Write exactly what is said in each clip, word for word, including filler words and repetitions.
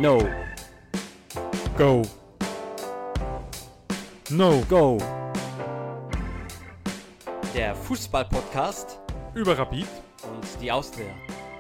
No. Go. No. Go. Der Fußball-Podcast Über Rapid und die Austria.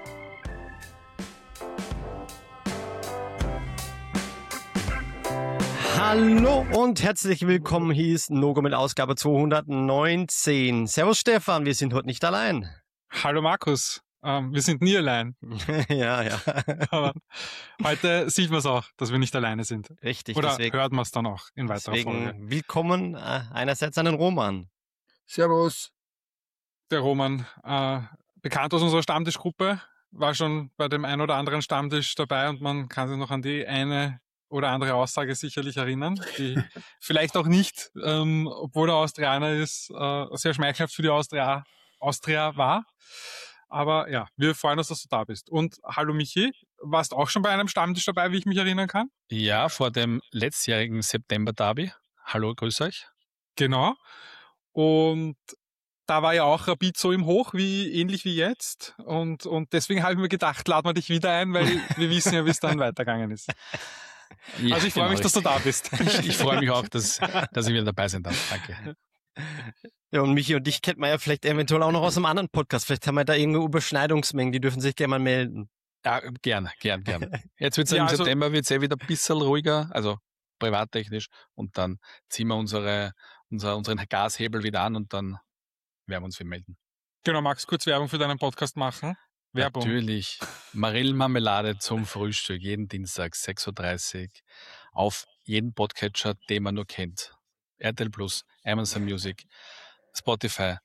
Hallo und herzlich willkommen, hier ist Nogo mit Ausgabe zweihundertneunzehn. Servus Stefan, wir sind heute nicht allein. Hallo Markus, ähm, wir sind nie allein. ja, ja. Aber heute sieht man es auch, dass wir nicht alleine sind. Richtig. Oder deswegen, hört man es dann auch in weiterer deswegen Folge. Willkommen äh, einerseits an den Roman. Servus. Der Roman, äh, bekannt aus unserer Stammtischgruppe, war schon bei dem ein oder anderen Stammtisch dabei und man kann sich noch an die eine oder andere Aussage sicherlich erinnern, die vielleicht auch nicht, ähm, obwohl er Austrianer ist, äh, sehr schmeichelhaft für die Austria, Austria war. Aber ja, wir freuen uns, dass du da bist. Und hallo Michi, warst auch schon bei einem Stammtisch dabei, wie ich mich erinnern kann? Ja, vor dem letztjährigen September-Derby. Hallo, grüß euch. Genau. Und da war ja auch Rapid so im Hoch, wie ähnlich wie jetzt. Und, und deswegen habe ich mir gedacht, laden wir dich wieder ein, weil wir wissen ja, wie es dann weitergegangen ist. Ja, also ich freue genau, mich, dass du da bist. Ich, ich freue mich auch, dass, dass ich wieder dabei sein darf. Danke. Ja, und Michi und dich kennt man ja vielleicht eventuell auch noch aus einem anderen Podcast. Vielleicht haben wir da irgendwo Überschneidungsmengen, die dürfen sich gerne mal melden. Ja, gern, gern, gern. Jetzt wird es Ja, im also- September wird's eh wieder ein bisschen ruhiger, also privattechnisch. Und dann ziehen wir unsere, unser, unseren Gashebel wieder an und dann werden wir uns wieder melden. Genau, magst du kurz Werbung für deinen Podcast machen? Werbung. Natürlich. Marillenmarmelade zum Frühstück, jeden Dienstag, sechs Uhr dreißig, auf jeden Podcatcher, den man nur kennt. R T L Plus, Amazon Music, Spotify.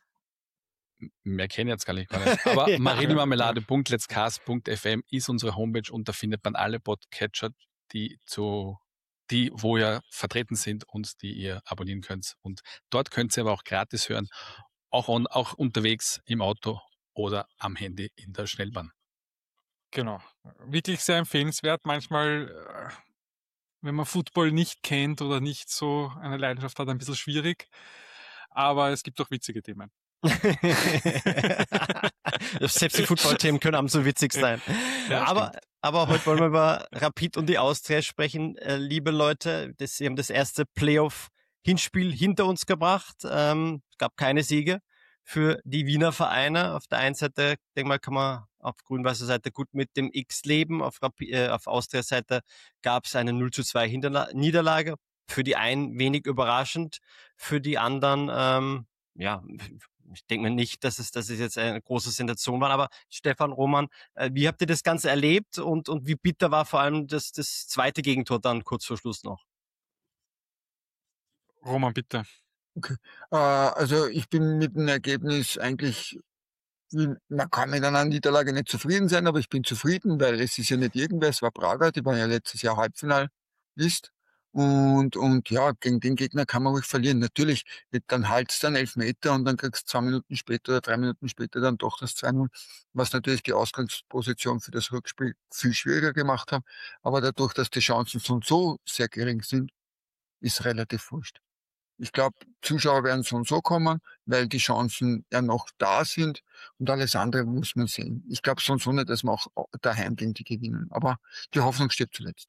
M- Mehr kenne ich jetzt gar nicht. Gar nicht. Aber Ja. marillenmarmelade punkt lets cast punkt f m ist unsere Homepage und da findet man alle Podcatcher, die zu, die, wo ihr vertreten sind und die ihr abonnieren könnt. Und dort könnt ihr aber auch gratis hören, auch, on, auch unterwegs im Auto oder am Handy in der Schnellbahn. Genau. Wirklich sehr empfehlenswert. Manchmal, äh, wenn man Football nicht kennt oder nicht so eine Leidenschaft hat, ein bisschen schwierig. Aber es gibt auch witzige Themen. Selbst die Football-Themen können abends so witzig sein. Ja, aber, aber heute wollen wir über Rapid und die Austria sprechen. Äh, liebe Leute, das, sie haben das erste Playoff-Hinspiel hinter uns gebracht. Ähm, es gab keine Siege für die Wiener Vereine. Auf der einen Seite, denke mal, kann man auf grün-weißer Seite gut mit dem X leben. Auf, Rapi- äh, auf Austria-Seite gab es eine null zu zwei Hinterla- Niederlage. Für die einen wenig überraschend, für die anderen, ähm, ja, ich denke mir nicht, dass es, dass es jetzt eine große Sensation war, aber Stefan, Roman, äh, wie habt ihr das Ganze erlebt und, und wie bitter war vor allem das, das zweite Gegentor dann kurz vor Schluss noch? Roman, bitte. Äh, also ich bin mit dem Ergebnis eigentlich, wie- man kann mit einer Niederlage nicht zufrieden sein, aber ich bin zufrieden, weil es ist ja nicht irgendwer, es war Prager, die waren ja letztes Jahr Halbfinalist. Und, und ja, gegen den Gegner kann man ruhig verlieren. Natürlich, dann halt's dann Elfmeter und dann kriegst du zwei Minuten später oder drei Minuten später dann doch das zwei null, was natürlich die Ausgangsposition für das Rückspiel viel schwieriger gemacht hat. Aber dadurch, dass die Chancen so und so sehr gering sind, ist relativ wurscht. Ich glaube, Zuschauer werden so und so kommen, weil die Chancen ja noch da sind und alles andere muss man sehen. Ich glaube sonst so nicht, dass wir auch daheim gegen die gewinnen. Aber die Hoffnung stirbt zuletzt.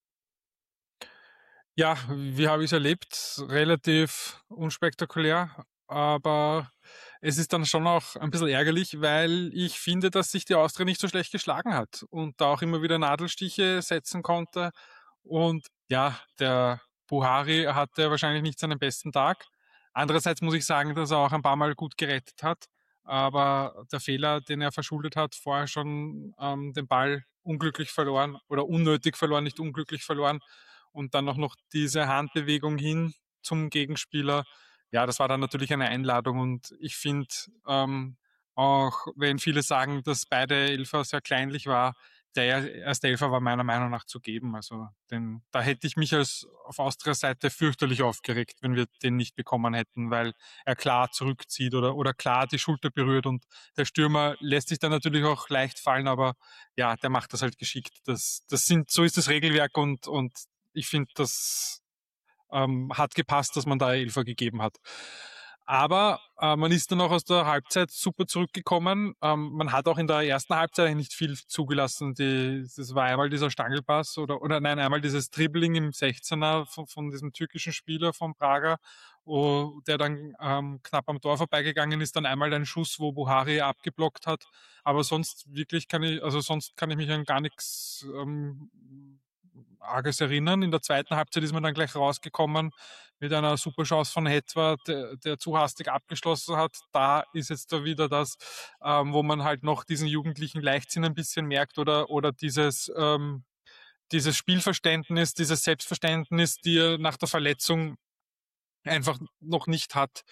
Ja, wie habe ich es erlebt? Relativ unspektakulär, aber es ist dann schon auch ein bisschen ärgerlich, weil ich finde, dass sich die Austria nicht so schlecht geschlagen hat und da auch immer wieder Nadelstiche setzen konnte. Und ja, der Buhari hatte wahrscheinlich nicht seinen besten Tag. Andererseits muss ich sagen, dass er auch ein paar Mal gut gerettet hat. Aber der Fehler, den er verschuldet hat, vorher schon ähm, den Ball unglücklich verloren oder unnötig verloren, nicht unglücklich verloren. Und dann auch noch diese Handbewegung hin zum Gegenspieler. Ja, das war dann natürlich eine Einladung. Und ich finde, ähm, auch wenn viele sagen, dass beide Elfer sehr kleinlich war, der erste Elfer war meiner Meinung nach zu geben. Also den, da hätte ich mich als auf Austrias Seite fürchterlich aufgeregt, wenn wir den nicht bekommen hätten, weil er klar zurückzieht oder, oder klar die Schulter berührt. Und der Stürmer lässt sich dann natürlich auch leicht fallen, aber ja, der macht das halt geschickt. Das, das sind, so ist das Regelwerk und, und ich finde, das ähm, hat gepasst, dass man da Elfer gegeben hat. Aber äh, man ist dann auch aus der Halbzeit super zurückgekommen. Ähm, man hat auch in der ersten Halbzeit eigentlich nicht viel zugelassen. Die, das war einmal dieser Stangelpass oder, oder nein, einmal dieses Dribbling im sechzehner von, von diesem türkischen Spieler von Braga, wo, der dann ähm, knapp am Tor vorbeigegangen ist. Dann einmal ein Schuss, wo Buhari abgeblockt hat. Aber sonst wirklich kann ich, also sonst kann ich mich an gar nichts ähm, Arges erinnern. In der zweiten Halbzeit ist man dann gleich rausgekommen mit einer super Chance von Hetwa, der, der zu hastig abgeschlossen hat. Da ist jetzt da wieder das, ähm, wo man halt noch diesen jugendlichen Leichtsinn ein bisschen merkt oder, oder dieses, ähm, dieses Spielverständnis, dieses Selbstverständnis, die er nach der Verletzung einfach noch nicht hat.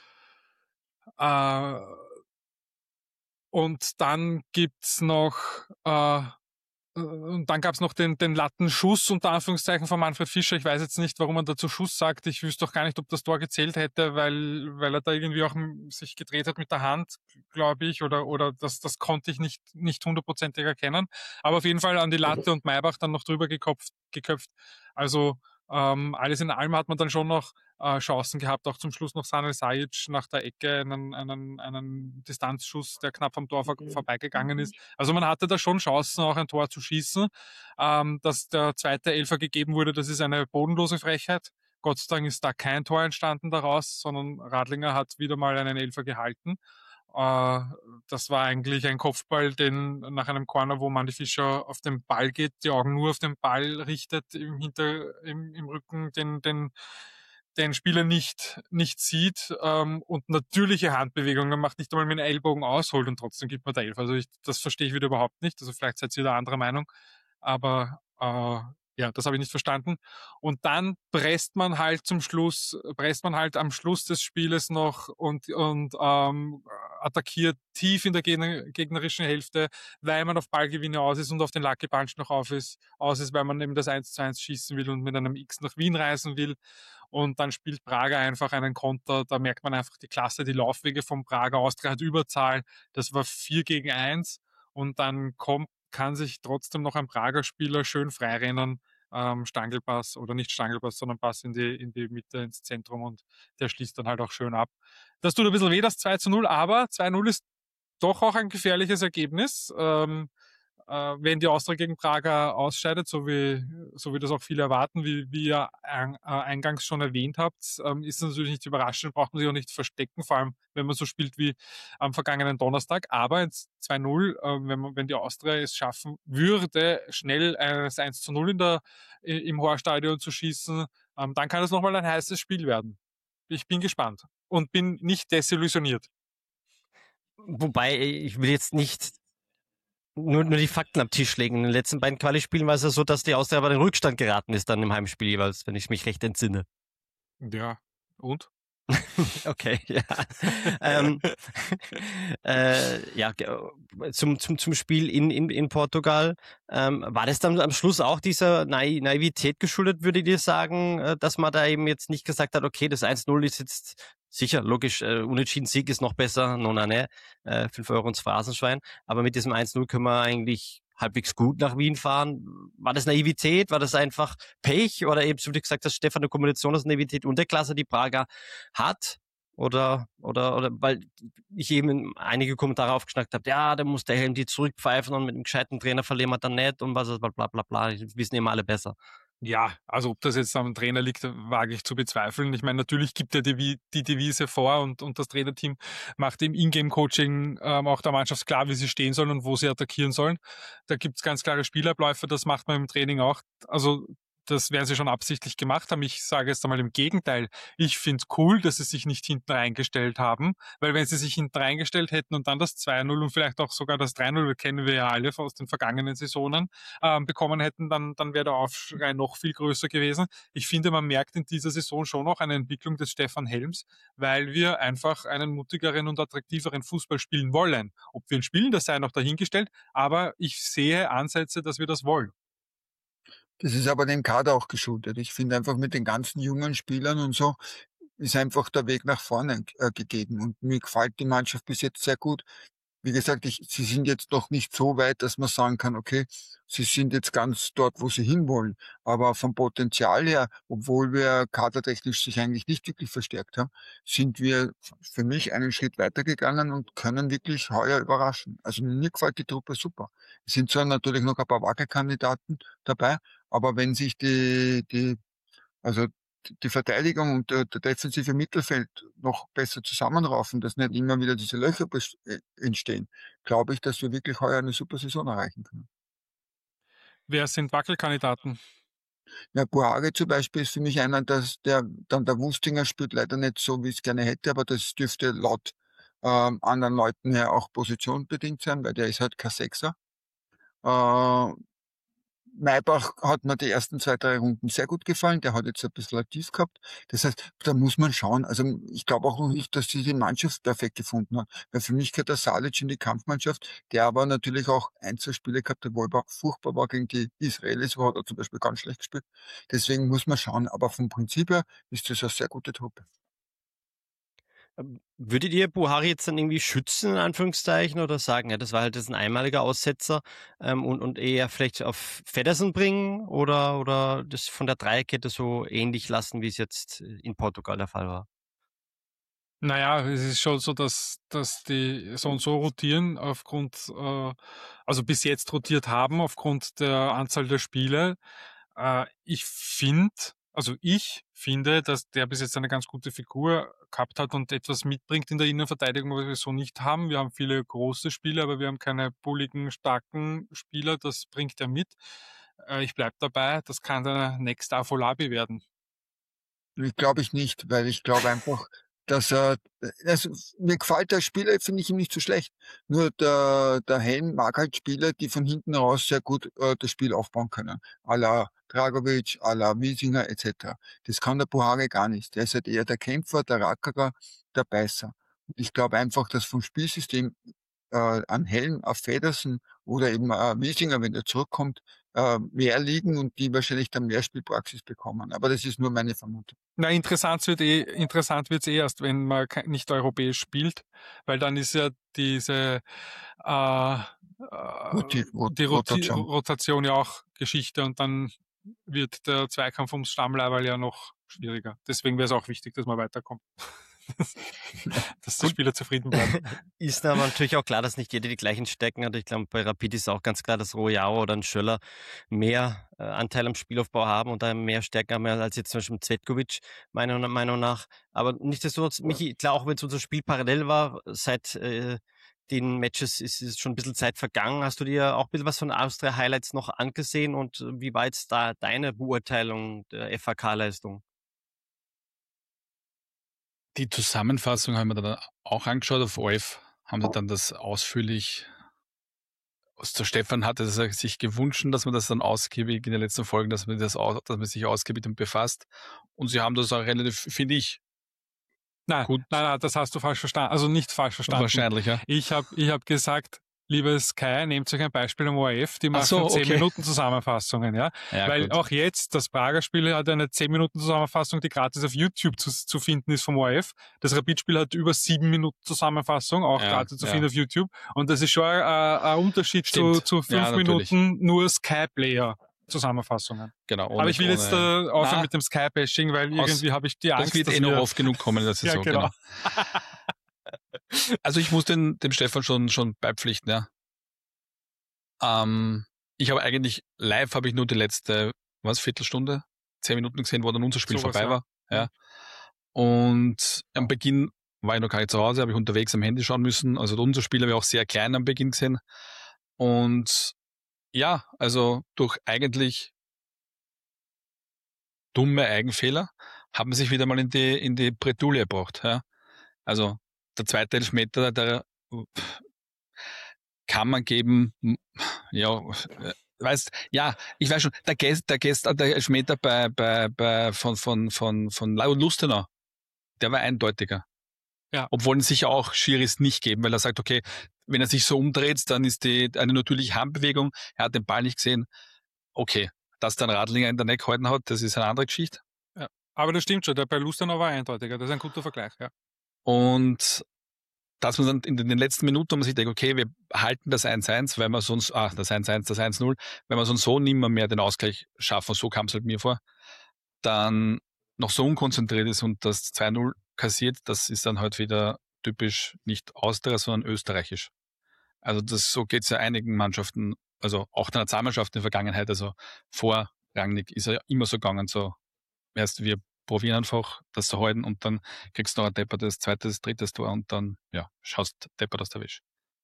Äh, und dann gibt's noch äh, Und dann gab es noch den, den Lattenschuss unter Anführungszeichen von Manfred Fischer. Ich weiß jetzt nicht, warum man dazu Schuss sagt. Ich wüsste doch gar nicht, ob das Tor gezählt hätte, weil, weil er da irgendwie auch sich gedreht hat mit der Hand, glaube ich, oder, oder das, das konnte ich nicht, nicht hundertprozentig erkennen. Aber auf jeden Fall an die Latte und Maybach dann noch drüber geköpft. geköpft. Also ähm, alles in allem hat man dann schon noch äh, Chancen gehabt, auch zum Schluss noch Sanel Sajic nach der Ecke einen, einen, einen Distanzschuss, der knapp am Tor vor, vorbeigegangen ist. Also man hatte da schon Chancen, auch ein Tor zu schießen. Ähm, dass der zweite Elfer gegeben wurde, das ist eine bodenlose Frechheit. Gott sei Dank ist da kein Tor entstanden daraus, sondern Radlinger hat wieder mal einen Elfer gehalten. Äh, das war eigentlich ein Kopfball, den nach einem Corner, wo Mandy Fischer auf den Ball geht, die Augen nur auf den Ball richtet, im Hinter, im, im Rücken den, den, den Spieler nicht, nicht sieht ähm, und natürliche Handbewegungen macht, nicht einmal mit dem Ellbogen ausholt und trotzdem gibt man da Elf. Also ich, das verstehe ich wieder überhaupt nicht. Also vielleicht seid ihr da anderer Meinung, aber äh, ja, das habe ich nicht verstanden. Und dann presst man halt zum Schluss, presst man halt am Schluss des Spieles noch und, und ähm, attackiert tief in der gegnerischen Hälfte, weil man auf Ballgewinne aus ist und auf den Lucky Punch noch auf ist, aus ist, weil man eben das eins zu eins schießen will und mit einem X nach Wien reisen will. Und dann spielt Braga einfach einen Konter, da merkt man einfach die Klasse, die Laufwege von Braga. Austria hat Überzahl, das war vier gegen eins und dann kommt kann sich trotzdem noch ein Prager Spieler schön freirennen, ähm, Stangelpass oder nicht Stangelpass, sondern Pass in die, in die Mitte, ins Zentrum und der schließt dann halt auch schön ab. Das tut ein bisschen weh, das zwei zu null, aber zwei null ist doch auch ein gefährliches Ergebnis. Ähm, äh, wenn die Austria gegen Praga ausscheidet, so wie, so wie das auch viele erwarten, wie, wie ihr ein, äh, eingangs schon erwähnt habt, ähm, ist das natürlich nicht überraschend, braucht man sich auch nicht verstecken, vor allem wenn man so spielt wie am vergangenen Donnerstag. Aber ins zwei null, äh, wenn, man, wenn die Austria es schaffen würde, schnell das eins zu null in der, im Horststadion zu schießen, ähm, dann kann das nochmal ein heißes Spiel werden. Ich bin gespannt und bin nicht desillusioniert. Wobei, ich will jetzt nicht nur, nur die Fakten am Tisch legen. In den letzten beiden Quali-Spielen war es ja so, dass die Austria aber in den Rückstand geraten ist dann im Heimspiel jeweils, wenn ich mich recht entsinne. Ja, und? Okay, ja. ähm, äh, ja, zum, zum, zum Spiel in, in, in Portugal. Ähm, war das dann am Schluss auch dieser Naiv- Naivität geschuldet, würdet ihr sagen, dass man da eben jetzt nicht gesagt hat, okay, das eins null ist jetzt sicher, logisch, äh, unentschieden Sieg ist noch besser, non, ne, äh, fünf Euro ins Phrasenschwein, aber mit diesem eins null können wir eigentlich halbwegs gut nach Wien fahren. War das Naivität? War das einfach Pech? Oder eben, wie du gesagt hast, Stefan, eine Kombination aus Naivität und der Klasse, die Braga hat? Oder, oder, oder, weil ich eben einige Kommentare aufgeschnackt habe, ja, da muss der Helm die zurückpfeifen und mit einem gescheiten Trainer verlieren wir dann nicht und was, bla, bla, bla, bla. Das wissen immer alle besser. Ja, also ob das jetzt am Trainer liegt, wage ich zu bezweifeln. Ich meine, natürlich gibt er die, die Devise vor und, und das Trainerteam macht im Ingame-Coaching ähm, auch der Mannschaft klar, wie sie stehen sollen und wo sie attackieren sollen. Da gibt es ganz klare Spielabläufe, das macht man im Training auch. Also das werden sie schon absichtlich gemacht haben. Ich sage jetzt einmal im Gegenteil. Ich finde es cool, dass sie sich nicht hinten reingestellt haben, weil wenn sie sich hinten reingestellt hätten und dann das zwei null und vielleicht auch sogar das drei null, kennen wir ja alle aus den vergangenen Saisonen, ähm, bekommen hätten, dann, dann wäre der Aufschrei noch viel größer gewesen. Ich finde, man merkt in dieser Saison schon noch eine Entwicklung des Stefan Helms, weil wir einfach einen mutigeren und attraktiveren Fußball spielen wollen. Ob wir ihn spielen, das sei noch dahingestellt, aber ich sehe Ansätze, dass wir das wollen. Das ist aber dem Kader auch geschuldet. Ich finde einfach mit den ganzen jungen Spielern und so ist einfach der Weg nach vorne äh, gegeben. Und mir gefällt die Mannschaft bis jetzt sehr gut. wie gesagt, ich, sie sind jetzt noch nicht so weit, dass man sagen kann, okay, sie sind jetzt ganz dort, wo sie hinwollen. Aber vom Potenzial her, obwohl wir kadertechnisch sich eigentlich nicht wirklich verstärkt haben, sind wir für mich einen Schritt weitergegangen und können wirklich heuer überraschen. Also mir gefällt die Truppe super. Es sind zwar natürlich noch ein paar Wackelkandidaten dabei, aber wenn sich die, die, also die Verteidigung und der, der defensive Mittelfeld noch besser zusammenraufen, dass nicht immer wieder diese Löcher entstehen, glaube ich, dass wir wirklich heuer eine super Saison erreichen können. Wer sind Wackelkandidaten? Ja, Buhari zum Beispiel ist für mich einer, dass der, dann der Wustinger spielt leider nicht so, wie ich es gerne hätte, aber das dürfte laut ähm, anderen Leuten her auch positionbedingt sein, weil der ist halt kein Sechser. Äh, Maybach hat mir die ersten zwei, drei Runden sehr gut gefallen. Der hat jetzt ein bisschen ein Tief gehabt. Das heißt, da muss man schauen. Also ich glaube auch noch nicht, dass sie die Mannschaft perfekt gefunden hat. Weil für mich gehört der Salic in die Kampfmannschaft, der aber natürlich auch ein, zwei Spiele gehabt hat, wo er furchtbar war gegen die Israelis, wo hat er zum Beispiel ganz schlecht gespielt. Deswegen muss man schauen. Aber vom Prinzip her ist das eine sehr gute Truppe. Würdet ihr Buhari jetzt dann irgendwie schützen, in Anführungszeichen, oder sagen, ja, das war halt jetzt ein einmaliger Aussetzer ähm, und, und eher vielleicht auf Feddersen bringen oder, oder das von der Dreierkette so ähnlich lassen, wie es jetzt in Portugal der Fall war? Naja, es ist schon so, dass, dass die so und so rotieren aufgrund, äh, also bis jetzt rotiert haben aufgrund der Anzahl der Spiele. Äh, ich finde, also ich finde, dass der bis jetzt eine ganz gute Figur gehabt hat und etwas mitbringt in der Innenverteidigung, was wir so nicht haben. Wir haben viele große Spieler, aber wir haben keine bulligen, starken Spieler. Das bringt er mit. Äh, ich bleib dabei, das kann der Next Afolabi werden. Ich glaube ich nicht, weil ich glaube einfach, dass er, also mir gefällt der Spieler, finde ich ihn nicht so schlecht. Nur der, der Helm mag halt Spieler, die von hinten raus sehr gut äh, das Spiel aufbauen können. À la Dragovic, à la Wiesinger et cetera. Das kann der Buhari gar nicht. Der ist halt eher der Kämpfer, der Rackerer, der Beißer. Und ich glaube einfach, dass vom Spielsystem äh, an Helm, auf Feddersen oder eben äh, Wiesinger, wenn er zurückkommt, äh, mehr liegen und die wahrscheinlich dann mehr Spielpraxis bekommen. Aber das ist nur meine Vermutung. Na, interessant wird eh, interessant wird's eh erst, wenn man nicht europäisch spielt, weil dann ist ja diese äh, Roti- Rot- die Roti Rotation. Rotation ja auch Geschichte und dann wird der Zweikampf ums Stammleiberl ja noch schwieriger. Deswegen wäre es auch wichtig, dass man weiterkommt. Dass die Spieler zufrieden bleiben. Ist aber natürlich auch klar, dass nicht jeder die gleichen Stärken hat. Ich glaube, bei Rapid ist auch ganz klar, dass Royao oder ein Schöller mehr äh, Anteil am Spielaufbau haben und da mehr Stärken haben als jetzt zum Beispiel Cvetkovic, meiner Meinung nach. Aber nichtsdestotrotz, Michi, klar, auch wenn es unser Spiel parallel war, seit äh, den Matches ist, ist schon ein bisschen Zeit vergangen. Hast du dir auch ein bisschen was von Austria Highlights noch angesehen und wie war jetzt da deine Beurteilung der F A K-Leistung? Die Zusammenfassung haben wir dann auch angeschaut auf O F, haben sie dann das ausführlich, der Stefan hatte sich gewünscht, dass man das dann ausgiebig in den letzten Folgen, dass man das aus, dass man sich ausgiebig damit befasst. Und sie haben das auch relativ, finde ich, nein, gut. Nein, nein, das hast du falsch verstanden. Also nicht falsch verstanden. Wahrscheinlich, ja. Ich habe ich hab gesagt, liebe Sky, nehmt euch ein Beispiel am O R F, die machen so, zehn okay. Minuten Zusammenfassungen, ja. ja Weil gut. auch jetzt, das Prager Spiel hat eine zehn Minuten Zusammenfassung, die gratis auf YouTube zu, zu finden ist vom O R F. Das Rapid-Spiel hat über sieben Minuten Zusammenfassung, auch ja, gratis zu ja. finden auf YouTube. Und das ist schon ein, ein Unterschied zu, zu fünf ja, Minuten nur Sky-Player. Zusammenfassungen. Genau. Aber ich will jetzt äh, aufhören Na, mit dem Sky-Bashing, weil irgendwie habe ich die Angst, das wird dass eh noch wir... oft genug kommen in der Saison. Ja, genau. genau. Also ich muss den, dem Stefan schon, schon beipflichten, ja. Ähm, ich habe eigentlich, live habe ich nur die letzte, was, Viertelstunde, zehn Minuten gesehen, wo dann unser Spiel So was, vorbei ja. war. Ja. Und am Beginn war ich noch gar nicht zu Hause, habe ich unterwegs am Handy schauen müssen. Also unser Spiel habe ich auch sehr klein am Beginn gesehen. Und ja, also durch eigentlich dumme Eigenfehler haben sie sich wieder mal in die, in die Bredouille gebracht. Ja. Also der zweite Elfmeter, der kann man geben, ja, weißt, ja, ich weiß schon, der Gest, der Gest, der Elfmeter bei, bei, bei, von, von, von, von Lustenau, der war eindeutiger. Ja. Obwohl es sicher auch Schiris nicht geben, weil er sagt, okay, wenn er sich so umdreht, dann ist die, eine natürliche Handbewegung, er hat den Ball nicht gesehen. Okay, dass der Radlinger in der Neck gehalten hat, das ist eine andere Geschichte. Ja. Aber das stimmt schon, der bei Lustenau war eindeutiger, das ist ein guter Vergleich, ja. Und dass man dann in den letzten Minuten, man sich denkt, okay, wir halten das eins eins, weil wir sonst, ah, das eins eins, das eins null, wenn wir sonst so nimmer mehr den Ausgleich schaffen, so kam es halt mir vor, dann noch so unkonzentriert ist und das zwei null kassiert, das ist dann halt wieder typisch nicht Austria, sondern österreichisch. Also das, so geht es ja einigen Mannschaften, also auch der Nationalmannschaft in der Vergangenheit, also vor Rangnick ist er ja immer so gegangen, so erst wir probieren einfach, das zu halten und dann kriegst du noch ein deppertes zweites, drittes Tor und dann, ja, schaust deppert aus der Wäsche.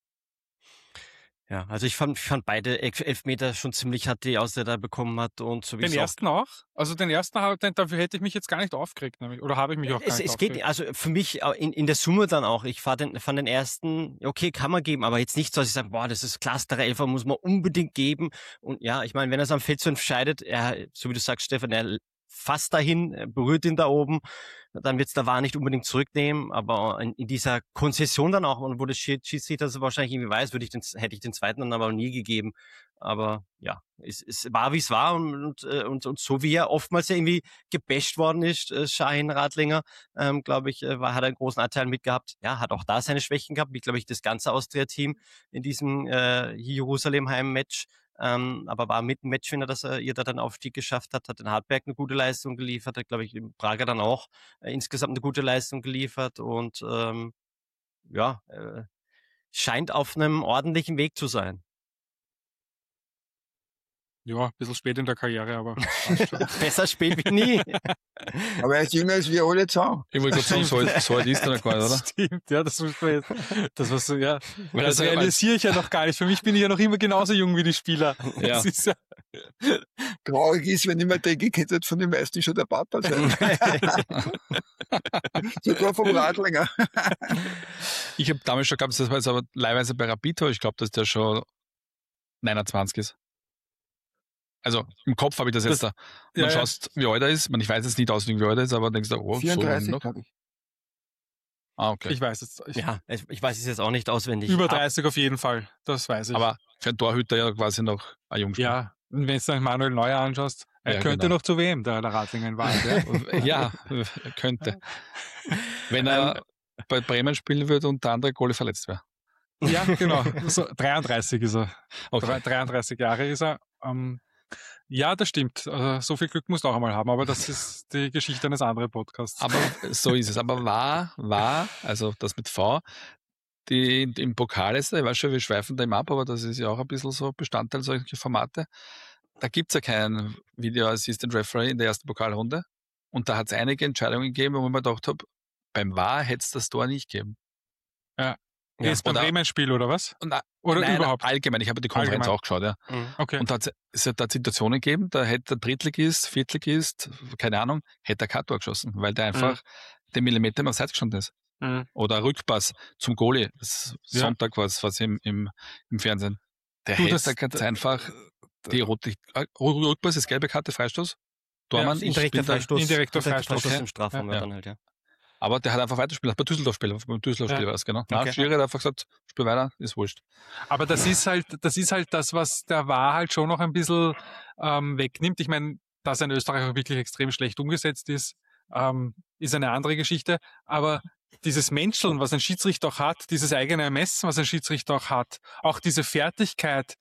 Ja, also ich fand, ich fand beide Elf- Elfmeter schon ziemlich hart, die Austria da bekommen hat und so wie Den es auch ersten auch? Also den ersten, hab- den, dafür hätte ich mich jetzt gar nicht aufgeregt, nämlich. Oder habe ich mich auch gar Es, nicht es geht, aufgeregt? also für mich auch in, in der Summe dann auch. Ich fand den, fand den ersten, okay, kann man geben, aber jetzt nicht so, dass ich sage, boah, das ist klasse, der Elfer muss man unbedingt geben. Und ja, ich meine, wenn er es am Feld so entscheidet, er, so wie du sagst, Stefan, er fast dahin, er berührt ihn da oben, dann wird's der V A R nicht unbedingt zurücknehmen, aber in, in dieser Konzession dann auch, und wo der Schied- Schiedsrichter das wahrscheinlich irgendwie weiß, würde ich den, hätte ich den zweiten dann aber nie gegeben. Aber ja, es, es war, wie es war und, und, äh, und, und so wie er oftmals ja irgendwie gebasht worden ist, äh, Shahin Radlinger, ähm, glaube ich, äh, war, hat er einen großen Anteil mitgehabt. Ja, hat auch da seine Schwächen gehabt, wie, glaube ich, das ganze Austria-Team in diesem äh, Jerusalem-Heim-Match. Ähm, aber war mit dem Matchwinner, dass er ihr da den Aufstieg geschafft hat, hat in Hartberg eine gute Leistung geliefert, hat, glaube ich, in Prager dann auch äh, insgesamt eine gute Leistung geliefert und ähm, ja, äh, scheint auf einem ordentlichen Weg zu sein. Ja, ein bisschen spät in der Karriere, aber passt schon. Besser spät wie nie. Aber er ist jünger als wir alle zusammen. Ich wollte gerade sagen, so alt, so alt ist er noch gar nicht, oder? Stimmt, ja, das muss man jetzt, das was so, ja, Weil das er sagt, realisiere ich ja noch gar nicht. Für mich bin ich ja noch immer genauso jung wie die Spieler. Ja. Das ist ja, Traurig ist, wenn ich mir denke, könnte von den meisten schon der Papa sein. Sogar vom Radlinger. Ich habe damals schon gehabt, das war jetzt aber leihweise bei Rapid, ich glaube, dass der schon neunundzwanzig ist. Also im Kopf habe ich das jetzt Das- da. Man ja, ja. schaust, wie alt er ist. Man, ich weiß jetzt nicht auswendig, wie alt er ist, aber denkst du, oh, so jung vierunddreißig, noch. glaube ich. Ah, okay. ich weiß jetzt, ich, Ja, ich ich weiß es jetzt auch nicht auswendig. über Ab- dreißig auf jeden Fall, das weiß ich. Aber für einen Torhüter ja quasi noch ein Jungspieler. ja, und wenn du dann Manuel Neuer anschaust, er Ja, könnte genau. noch zu W M, der, der Radlinger in Wahrheit. Ja. Ja, könnte. Wenn er bei Bremen spielen würde und der andere Goalie verletzt wäre. Ja, genau. So, dreiunddreißig ist er. Okay. dreiunddreißig Jahre ist er. Ähm, ja, das stimmt. Also, so viel Glück musst du auch einmal haben, aber das ist die Geschichte eines anderen Podcasts. Aber so ist es. Aber war, war, also das mit V, die im Pokal ist, ich weiß schon, wir schweifen da immer ab, aber das ist ja auch ein bisschen so Bestandteil solcher Formate. Da gibt's ja keinen Video Assistant Referee in der ersten Pokalrunde. Und da hat's einige Entscheidungen gegeben, wo ich mir gedacht habe, beim V A R hätte es das Tor nicht gegeben. Ja. Ja, Jetzt beim oder- Bremen-Spiel, oder was? Und na, Oder nein, überhaupt? allgemein, ich habe die Konferenz Allgemein. auch geschaut, ja. Mhm. Okay. Und da hat es hat da Situationen gegeben, da hätte der Drittligist, Viertligist, keine Ahnung, hätte er kein Tor geschossen, weil der einfach den Millimeter am Seite gestanden ist. Mhm. Oder ein Rückpass zum Goalie. Das Ja. Sonntag war es was im, im, im Fernsehen. Der Du, hätte das- da ganz einfach die rote, äh, Rückpass ist gelbe Karte, Freistoß. Tormann, ich Indirekter bin da, Freistoß. Indirekter Freistoß. im Strafraum Ja. ja. dann halt, ja. aber der hat einfach weitergespielt, bei Düsseldorf-Spieler, beim Düsseldorf-Spieler Ja. war es, genau. Na, Okay. Schiri hat einfach gesagt, spiel weiter, ist wurscht. Aber das ist halt, das ist halt das, was der V A R halt schon noch ein bisschen ähm, wegnimmt. Ich meine, dass er in Österreich auch wirklich extrem schlecht umgesetzt ist, ähm, ist eine andere Geschichte. Aber dieses Menscheln, was ein Schiedsrichter auch hat, dieses eigene Ermessen, was ein Schiedsrichter auch hat, auch diese Fertigkeit,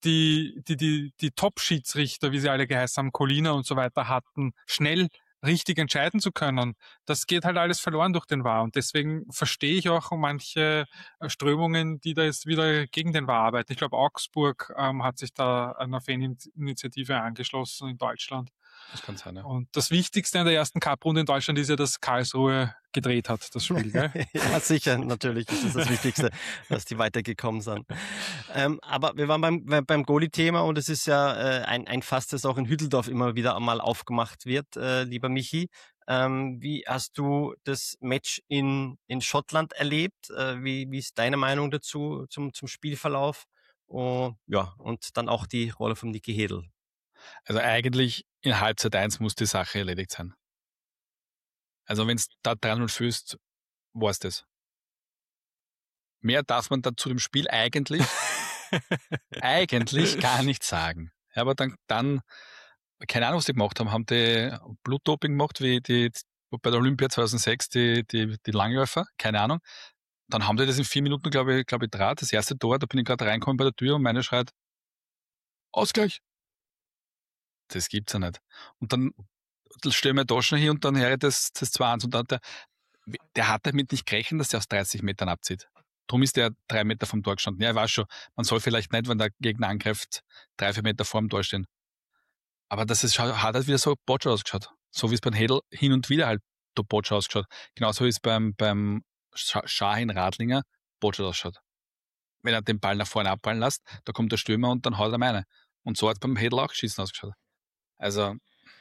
die die, die, die Top-Schiedsrichter, wie sie alle geheißen haben, Colina und so weiter hatten, schnell richtig entscheiden zu können, das geht halt alles verloren durch den V A R. Und deswegen verstehe ich auch manche äh, Strömungen, die da jetzt wieder gegen den V A R arbeiten. Ich glaube, Augsburg ähm, hat sich da einer Faninitiative angeschlossen in Deutschland. Das kann sein, ja. Und das Wichtigste in der ersten Cup-Runde in Deutschland ist ja, dass Karlsruhe gedreht hat, das Spiel. Gell? Ja, sicher, natürlich ist das das Wichtigste, dass die weitergekommen sind. Ähm, aber wir waren beim, beim- beim Goalie-Thema und es ist ja äh, ein, ein Fass, das auch in Hütteldorf immer wieder einmal aufgemacht wird, äh, lieber Michi. Ähm, wie hast du das Match in, in Schottland erlebt? Äh, wie, wie ist deine Meinung dazu, zum, zum Spielverlauf? Oh, ja, und dann auch die Rolle von Niki Hedl. Also eigentlich in Halbzeit eins muss die Sache erledigt sein. Also wenn es da drei null führst, war es das. Mehr darf man da zu dem Spiel eigentlich, eigentlich gar nicht sagen. Ja, aber dann, dann, keine Ahnung, was die gemacht haben, haben die Blutdoping gemacht, wie die bei der Olympia zweitausendsechs, die, die, die Langläufer, keine Ahnung. dann haben die das in vier Minuten, glaube ich, glaube ich, draht. Das erste Tor, da bin ich gerade reingekommen bei der Tür und meine schreit, Ausgleich. Das gibt's ja nicht. Und dann stelle ich meine Taschen hier und dann höre ich das, das zwei eins und dann der, der hat damit nicht gerechnet, dass der aus dreißig Metern abzieht. Drum ist der drei Meter vom Tor gestanden. Ja, ich weiß schon, man soll vielleicht nicht, wenn der Gegner angreift, drei, vier Meter vor dem Tor stehen. Aber das ist, hat halt wieder so Botsch ausgeschaut. So wie es beim Hedel hin und wieder halt Botsch ausgeschaut. Genauso wie es beim, beim Schahin Radlinger Botsch ausschaut. Wenn er den Ball nach vorne abballen lässt, da kommt der Stürmer und dann haut er meine. Und so hat es beim Hedel auch geschissen ausgeschaut. Also.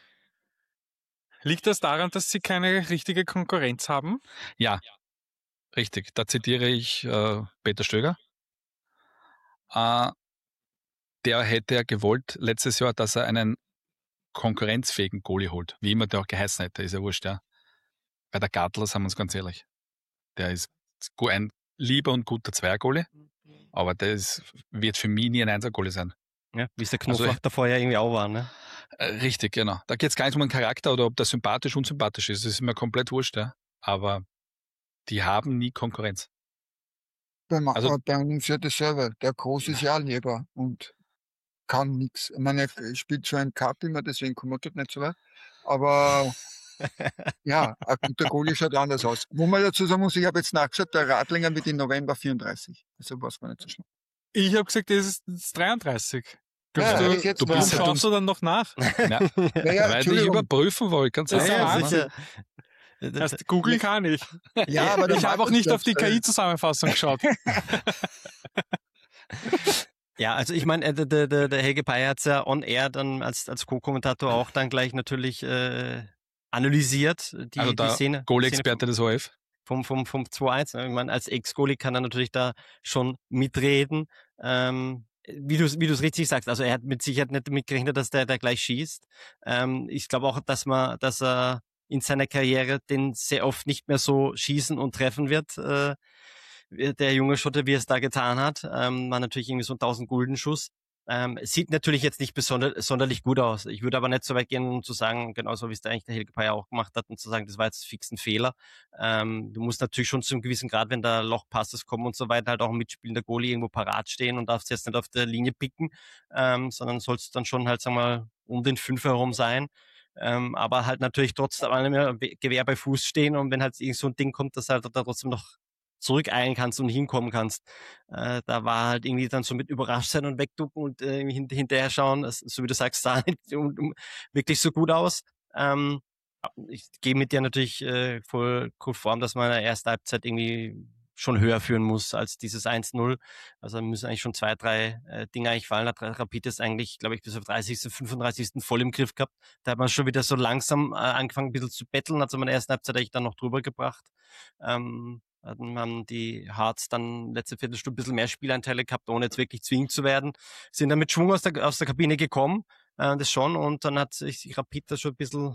Liegt das daran, dass sie keine richtige Konkurrenz haben? Ja, richtig. Da zitiere ich äh, Peter Stöger. Äh, der hätte ja gewollt letztes Jahr, dass er einen konkurrenzfähigen Goalie holt. Wie immer der auch geheißen hätte, ist ja wurscht, ja. Bei der Gartler, sagen wir uns ganz ehrlich, der ist ein lieber und guter Zweiergoalie, aber der ist, wird für mich nie ein Einser-Goalie sein. Ja, wie es der Knoblauch also, davor ja irgendwie auch war, ne? Äh, richtig, genau. Da geht es gar nicht um den Charakter oder ob der sympathisch, unsympathisch ist. Das ist mir komplett wurscht, ja. Aber die haben nie Konkurrenz. Bei, Also, bei uns ja dasselbe. Der Groß ist ja Leber und kann nichts. Ich meine, er spielt so ein Cup immer, deswegen kommt er dort nicht so weit. Aber ja, ein guter Goalie schaut anders aus. Wo man dazu sagen muss, ich habe jetzt nachgeschaut, der Radlinger wird im November vierunddreißig. Also was man nicht so schnell. Ich habe gesagt, das ist, das ist dreiunddreißig. Ja, du, jetzt du bist warum schaust du dann noch nach? Ja, ja, ja, weil ich überprüfen wollte, ganz Das ist einfach. ja sicher. Das Google kann ich. Ja, aber ich habe auch nicht auf die K I-Zusammenfassung geschaut. Ja, also ich meine, der, der, der Helge Bayer hat es ja on air dann als, als Co-Kommentator auch dann gleich natürlich äh, analysiert, die, also die Szene. Goal-Experte des O F. Vom, vom, vom zwei eins. Ich meine, als Ex-Goalie kann er natürlich da schon mitreden. Ähm, wie du wie du es richtig sagst, also er hat mit Sicherheit nicht damit gerechnet, dass der, der gleich schießt. Ähm, ich glaube auch, dass man, dass er in seiner Karriere den sehr oft nicht mehr so schießen und treffen wird, äh, der junge Schotte, wie er es da getan hat. Ähm, war natürlich irgendwie so ein tausend-Gulden-Schuss. Ähm, sieht natürlich jetzt nicht besonder, sonderlich gut aus. Ich würde aber nicht so weit gehen, um zu sagen, genauso wie es da eigentlich der Helge Bayer auch gemacht hat, und zu sagen, das war jetzt fix ein Fehler. Ähm, du musst natürlich schon zu einem gewissen Grad, wenn da Lochpasses kommen und so weiter, halt auch ein mitspielender Goalie irgendwo parat stehen und darfst jetzt nicht auf der Linie picken, ähm, sondern sollst dann schon halt, sagen wir mal, um den Fünf herum sein. Ähm, aber halt natürlich trotzdem mehr Gewehr bei Fuß stehen und wenn halt irgend so ein Ding kommt, dass halt da trotzdem noch zurückeilen kannst und hinkommen kannst. Äh, da war halt irgendwie dann so mit überrascht sein und wegducken und äh, hint- hinterher schauen, das, so wie du sagst, sah nicht um, um, wirklich so gut aus. Ähm, ich gehe mit dir natürlich äh, voll konform, dass man in der ersten Halbzeit irgendwie schon höher führen muss als dieses eins null. Also müssen eigentlich schon zwei, drei äh, Dinge eigentlich fallen. Hat Rapid ist eigentlich, glaube ich, bis auf dreißigsten, fünfunddreißigsten voll im Griff gehabt. Da hat man schon wieder so langsam äh, angefangen, ein bisschen zu betteln. Also in der ersten Halbzeit eigentlich dann noch drüber gebracht. Ähm, Dann haben die Hearts dann letzte Viertelstunde ein bisschen mehr Spielanteile gehabt, ohne jetzt wirklich zwingend zu werden. Sind dann mit Schwung aus der, aus der Kabine gekommen, äh, das schon. Und dann hat sich Rapid das schon ein bisschen,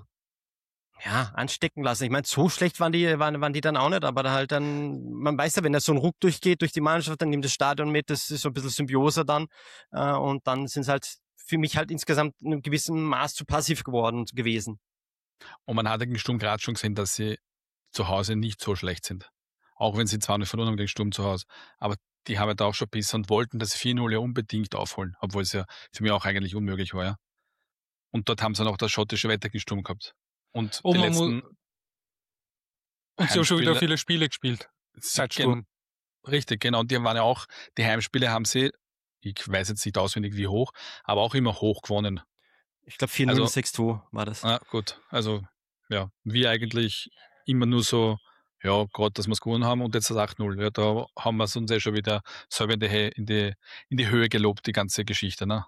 ja, anstecken lassen. Ich meine, so schlecht waren die, waren, waren die dann auch nicht, aber da halt dann, man weiß ja, wenn da so ein Ruck durchgeht durch die Mannschaft, dann nimmt das Stadion mit, das ist so ein bisschen Symbiose dann. Äh, und dann sind es halt für mich halt insgesamt in einem gewissen Maß zu passiv geworden gewesen. Und man hat gegen Sturm Graz schon gesehen, dass sie zu Hause nicht so schlecht sind. Auch wenn sie zwar nicht verloren haben gegen Sturm zu Hause. Aber die haben da auch schon besser und wollten das vier null ja unbedingt aufholen, obwohl es ja für mich auch eigentlich unmöglich war. Ja. Und dort haben sie noch das schottische Wetter gegen Sturm gehabt. Und oh, die letzten und sie haben schon wieder viele Spiele gespielt. Seit Sturm. Richtig, genau. Und die waren ja auch, die Heimspiele haben sie, ich weiß jetzt nicht auswendig wie hoch, aber auch immer hoch gewonnen. Ich glaube vier null, also, sechs zwei war das. Ah, gut, also ja, wir eigentlich immer nur so, ja, gerade, dass wir es gewonnen haben und jetzt das acht null. Ja, da haben wir es uns eh schon wieder selber in die, in die, in die Höhe gelobt, die ganze Geschichte, ne?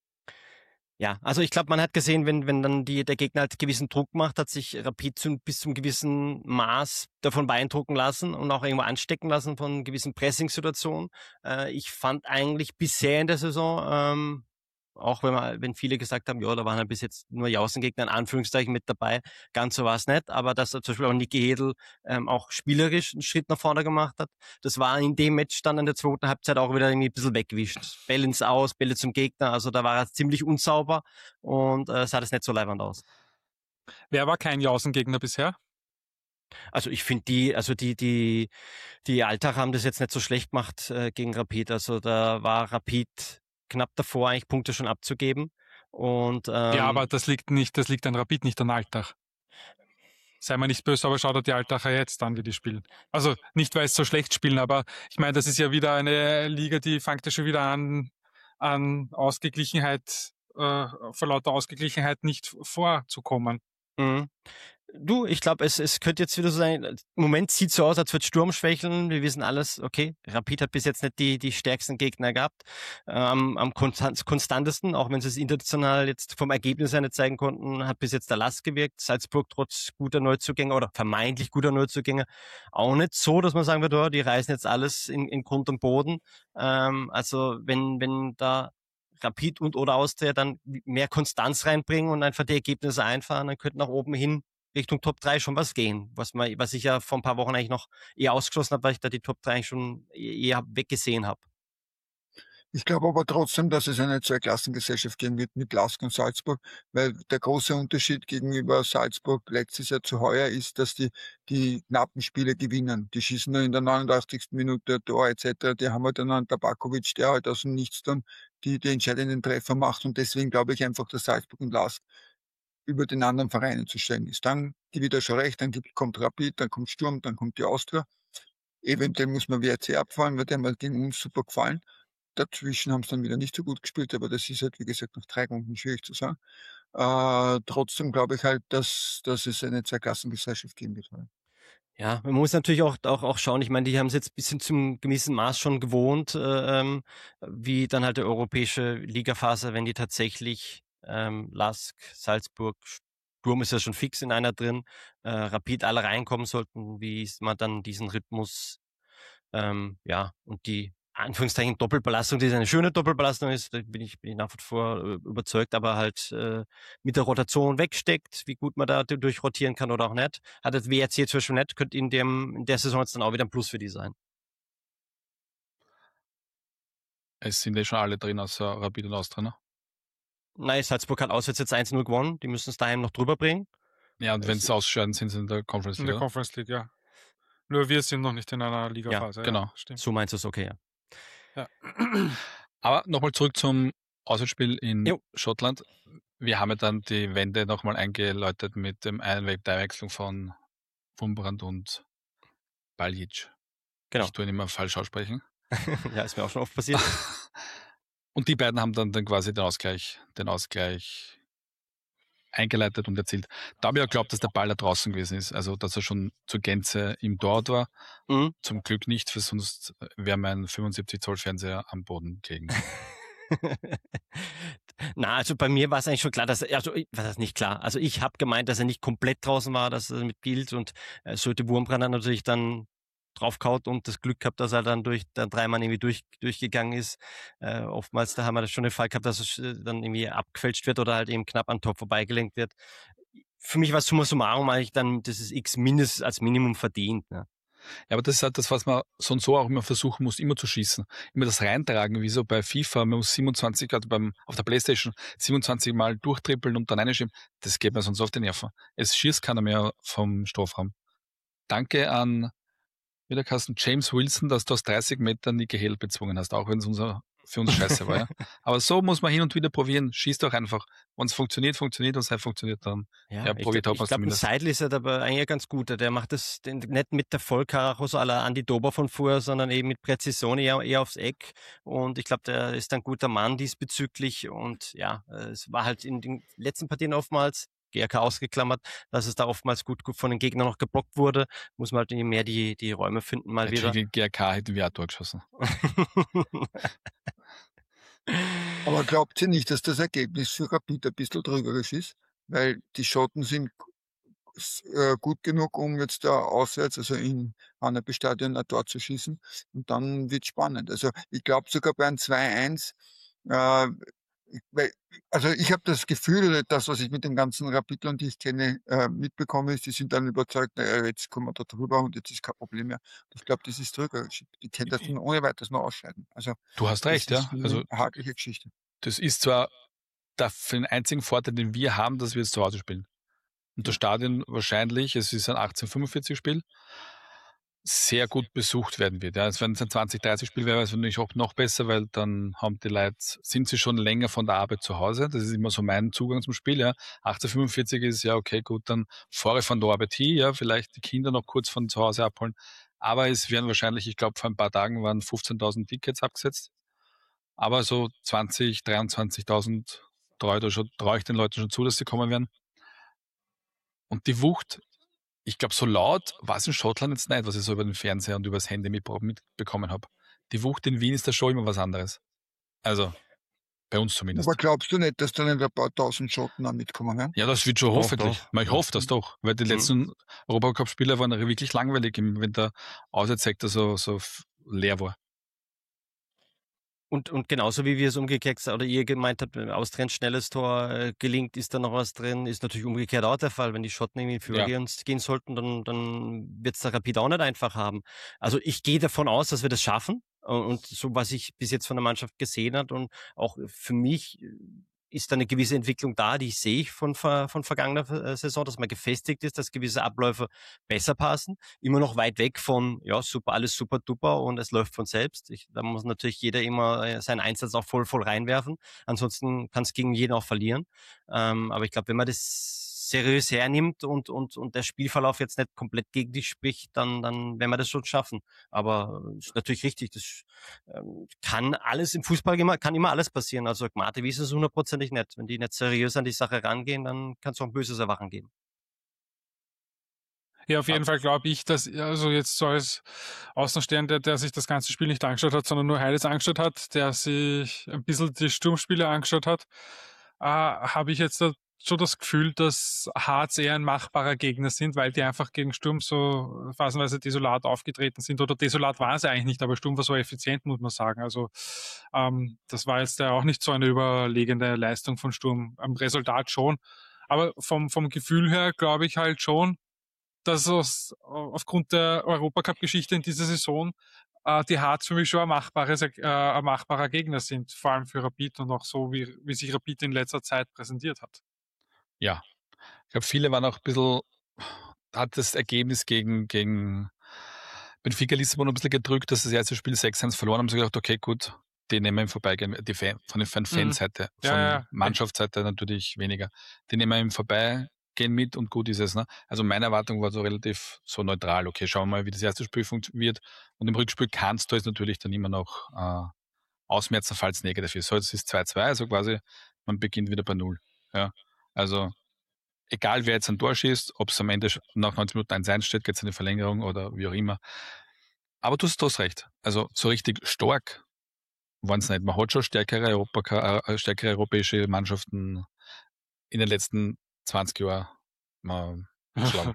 Ja, also ich glaube, man hat gesehen, wenn wenn dann die der Gegner halt gewissen Druck macht, hat sich Rapid zum, bis zum gewissen Maß davon beeindrucken lassen und auch irgendwo anstecken lassen von gewissen Pressing-Situationen. Äh, ich fand eigentlich bisher in der Saison, ähm, auch wenn man, wenn viele gesagt haben, ja, da waren halt bis jetzt nur die Außengegner in Anführungszeichen mit dabei, ganz so war es nicht, aber dass er zum Beispiel auch Niki Hedl ähm, auch spielerisch einen Schritt nach vorne gemacht hat, das war in dem Match dann in der zweiten Halbzeit auch wieder irgendwie ein bisschen weggewischt. Bälle ins Aus, Bälle zum Gegner, also da war er ziemlich unsauber und äh, sah das nicht so leibend aus. Wer war kein Jausengegner bisher? Also ich finde die, also die, die, die Alltag haben das jetzt nicht so schlecht gemacht äh, gegen Rapid. Also da war Rapid knapp davor, eigentlich Punkte schon abzugeben. Und, ähm, ja, aber das liegt nicht, das liegt an Rapid, nicht an Alltag. Sei mal nicht böse, aber schau dir die Alltacher jetzt an, wie die spielen. Also nicht, weil sie so schlecht spielen, aber ich meine, das ist ja wieder eine Liga, die fängt ja schon wieder an, an Ausgeglichenheit, äh, vor lauter Ausgeglichenheit nicht vorzukommen. Mhm. Du, ich glaube, es, es könnte jetzt wieder so sein, im Moment sieht so aus, als wird Sturm schwächeln. Wir wissen alles, okay, Rapid hat bis jetzt nicht die, die stärksten Gegner gehabt. Ähm, am konstant, konstantesten, auch wenn sie es international jetzt vom Ergebnis her nicht zeigen konnten, hat bis jetzt der Last gewirkt. Salzburg trotz guter Neuzugänge oder vermeintlich guter Neuzugänge auch nicht so, dass man sagen würde, oh, die reißen jetzt alles in, in Grund und Boden. Ähm, also wenn, wenn da Rapid und oder Austria dann mehr Konstanz reinbringen und einfach die Ergebnisse einfahren, dann könnte nach oben hin Richtung Top drei schon was gehen, was man, was ich ja vor ein paar Wochen eigentlich noch eher ausgeschlossen habe, weil ich da die Top drei eigentlich schon eher weggesehen habe. Ich glaube aber trotzdem, dass es eine Zweiklassengesellschaft geben wird mit Lask und Salzburg, weil der große Unterschied gegenüber Salzburg letztes Jahr zu heuer ist, dass die die knappen Spiele gewinnen. Die schießen nur in der neunundachtzigsten Minute Tor et cetera. Die haben halt dann einen Tabakovic, der halt aus dem Nichts dann die, die entscheidenden Treffer macht. Und deswegen glaube ich einfach, dass Salzburg und Lask über den anderen Vereinen zu stellen ist. Dann gibt er schon recht, dann gibt, kommt Rapid, dann kommt Sturm, dann kommt die Austria. Eventuell muss man W R C abfallen, weil der mal gegen uns super gefallen. Dazwischen haben sie dann wieder nicht so gut gespielt, aber das ist halt, wie gesagt, nach drei Runden schwierig zu sagen. Äh, trotzdem glaube ich halt, dass, dass es eine Zweiklassengesellschaft geben wird. Ja, man muss natürlich auch, auch, auch schauen, ich meine, die haben es jetzt ein bisschen zum gewissen Maß schon gewohnt, äh, ähm, wie dann halt die europäische Ligaphase, wenn die tatsächlich ähm, Lask, Salzburg, Sturm ist ja schon fix in einer drin, äh, Rapid alle reinkommen sollten, wie man dann diesen Rhythmus, ähm, ja, und die Anführungszeichen Doppelbelastung, die eine schöne Doppelbelastung ist, da bin ich, bin ich nach wie vor äh, überzeugt, aber halt äh, mit der Rotation wegsteckt, wie gut man da durchrotieren kann oder auch nicht. Hat das W R C zum Beispiel nicht, könnte in, dem, in der Saison jetzt dann auch wieder ein Plus für die sein. Es sind ja schon alle drin, außer Rapid und Austria, ne? Nein, Salzburg hat auswärts jetzt eins null gewonnen, die müssen es daheim noch drüber bringen. Ja, und wenn sie ausscheiden, sind sie in der Conference In League. der Conference League, ja. Nur wir sind noch nicht in einer Ligaphase. Ja, genau. Ja, stimmt. So meinst du es, okay, ja. Ja. Aber nochmal zurück zum Auswärtsspiel in Jo. Schottland. Wir haben ja dann die Wende nochmal eingeläutet mit dem Einweg-Dreiwechslung von Wurmbrand und Baljic. Genau. Ich tue ihn immer falsch aussprechen. Ja, ist mir auch schon oft passiert. Und die beiden haben dann, dann quasi den Ausgleich, den Ausgleich eingeleitet und erzielt. Da habe ich ja geglaubt, dass der Ball da draußen gewesen ist, also dass er schon zur Gänze im Tor war. Mhm. Zum Glück nicht, für sonst wäre mein fünfundsiebzig Zoll Fernseher am Boden gelegen. Na, also bei mir war es eigentlich schon klar, dass er, also was ist nicht klar, also ich habe gemeint, dass er nicht komplett draußen war, dass er mit gilt und äh, sollte Wurmbrand dann natürlich dann draufkaut und das Glück gehabt, dass er dann durch dann dreimal irgendwie durch, durchgegangen ist. Äh, oftmals, da haben wir das schon den Fall gehabt, dass es äh, dann irgendwie abgefälscht wird oder halt eben knapp an Tor vorbeigelenkt wird. Für mich war es summa summarum eigentlich dann, das ist X mindestens als Minimum verdient. Ne? Ja, aber das ist halt das, was man so und so auch immer versuchen muss, immer zu schießen. Immer das reintragen, wie so bei FIFA, man muss siebenundzwanzig, also beim, auf der Playstation, siebenundzwanzig Mal durchtrippeln und dann reinschieben. Das geht mir sonst auf die Nerven. Es schießt keiner mehr vom Strafraum. Danke an, wie der Kasten, James Wilson, dass du aus dreißig Metern Nicky Hale bezwungen hast, auch wenn es unser, für uns scheiße war. Ja. Aber so muss man hin und wieder probieren. Schieß doch einfach. Wenn es funktioniert, funktioniert und es halt funktioniert dann. Ja, Ja, ich probiert glaube, hat man glaub, ein zumindest. Seidel ist ja dabei eigentlich ganz gut. Der macht das den, nicht mit der Vollkaracho so à la Andi Dober von vorher, sondern eben mit Präzision eher, eher aufs Eck. Und ich glaube, der ist ein guter Mann diesbezüglich. Und ja, es war halt in den letzten Partien oftmals, G R K ausgeklammert, dass es da oftmals gut, gut von den Gegnern noch geblockt wurde. Muss man halt mehr die, die Räume finden mal wieder. Gegen G R K hätten wir auch Tor geschossen. Aber glaubt ihr nicht, dass das Ergebnis für Rapid ein bisschen trügerisch ist? Weil die Schotten sind äh, gut genug, um jetzt da auswärts, also in Anneby-Stadion, ein Tor zu schießen. Und dann wird spannend. Also ich glaube sogar bei einem zwei eins, äh, weil, also ich habe das Gefühl, das, was ich mit den ganzen Rapidlern, die ich kenne, äh, mitbekomme, ist, die sind dann überzeugt, naja, jetzt kommen wir da drüber und jetzt ist kein Problem mehr. Ich glaube, das ist trügerisch. Die können das dann ohne weiteres noch ausscheiden. Also Du hast recht, das ja. ist Also eine hakliche Geschichte. das ist zwar der, für den einzigen Vorteil, den wir haben, dass wir jetzt zu Hause spielen. und das Stadion wahrscheinlich, es ist ein achtzehnhundertfünfundvierzig-Spiel, sehr gut besucht werden wird. Ja, also wenn es ein zwanzig dreißig Spiel wäre, wäre es natürlich auch noch besser, weil dann haben die Leute, sind sie schon länger von der Arbeit zu Hause. Das ist immer so mein Zugang zum Spiel. Ja. achtzehnhundertfünfundvierzig ist ja okay, gut, dann fahre ich von der Arbeit hin, ja, vielleicht die Kinder noch kurz von zu Hause abholen. Aber es werden wahrscheinlich, ich glaube, vor ein paar Tagen waren fünfzehntausend Tickets abgesetzt. Aber so zwanzig, dreiundzwanzigtausend traue ich, trau ich den Leuten schon zu, dass sie kommen werden. Und die Wucht, ich glaube, so laut war es in Schottland jetzt nicht, was ich so über den Fernseher und über das Handy mitbekommen habe. Die Wucht in Wien ist da schon immer was anderes. Also, bei uns zumindest. Aber glaubst du nicht, dass da nicht ein paar tausend Schotten auch mitkommen werden? Ja, das wird schon Doch, hoffentlich. doch. Ich hoffe das doch, weil die letzten mhm. Europacup-Spiele waren wirklich langweilig, wenn der Auswärtssektor so, so leer war. Und, und genauso wie wir es umgekehrt oder ihr gemeint habt, wenn Austrian schnelles Tor äh, gelingt, ist da noch was drin, ist natürlich umgekehrt auch der Fall. Wenn die Schotten irgendwie für ja. uns gehen sollten, dann, dann wird es der Rapid auch nicht einfach haben. Also ich gehe davon aus, dass wir das schaffen. Und so, was ich bis jetzt von der Mannschaft gesehen habe und auch für mich ist da eine gewisse Entwicklung da, die ich sehe von, von vergangener Saison, dass man gefestigt ist, dass gewisse Abläufe besser passen. Immer noch weit weg von, ja, super, alles super duper und es läuft von selbst. Ich, da muss natürlich jeder immer seinen Einsatz auch voll, voll reinwerfen. Ansonsten kann es gegen jeden auch verlieren. Ähm, aber ich glaube, wenn man das seriös hernimmt und, und, und der Spielverlauf jetzt nicht komplett gegen dich spricht, dann, dann werden wir das schon schaffen. Aber ist natürlich richtig, das ähm, kann alles im Fußball immer, kann immer alles passieren. Also Gmate wissen es hundertprozentig nicht. Wenn die nicht seriös an die Sache rangehen, dann kann es auch ein böses Erwachen geben. Ja, auf jeden Fall glaube ich, dass, also jetzt so als Außenstehender, der sich das ganze Spiel nicht angeschaut hat, sondern nur Heides angeschaut hat, der sich ein bisschen die Sturmspiele angeschaut hat, äh, habe ich jetzt schon das Gefühl, dass Hearts eher ein machbarer Gegner sind, weil die einfach gegen Sturm so phasenweise desolat aufgetreten sind. Oder desolat war sie eigentlich nicht, aber Sturm war so effizient, muss man sagen. Also ähm, das war jetzt ja auch nicht so eine überlegende Leistung von Sturm. Am Resultat schon. Aber vom, vom Gefühl her glaube ich halt schon, dass aus, aufgrund der Europacup-Geschichte in dieser Saison äh, die Hearts für mich schon ein, machbares, äh, ein machbarer Gegner sind, vor allem für Rapid und auch so, wie, wie sich Rapid in letzter Zeit präsentiert hat. Ja, ich glaube, viele waren auch ein bisschen, hat das Ergebnis gegen, gegen Benfica Lissabon ein bisschen gedrückt, dass das erste Spiel sechs eins verloren haben. Sie gedacht, okay, gut, die nehmen wir im Vorbeigehen, die Fan, von der Fanseite, mhm. von ja, ja. Mannschaftsseite natürlich weniger. Die nehmen wir im Vorbeigehen mit und gut ist es. Ne? Also meine Erwartung war so relativ so neutral. Okay, schauen wir mal, wie das erste Spiel funktioniert. Und im Rückspiel kannst du es natürlich dann immer noch äh, ausmerzen, falls negativ ist. So, jetzt ist zwei zwei, also quasi, man beginnt wieder bei Null. Ja. Also egal, wer jetzt ein Tor schießt, ob es am Ende nach neunzig Minuten eins eins steht, geht es in eine Verlängerung oder wie auch immer. Aber du hast, du hast recht. Also so richtig stark waren es nicht. Man hat schon stärkere, Europa, äh, stärkere europäische Mannschaften in den letzten zwanzig Jahren mal geschlagen.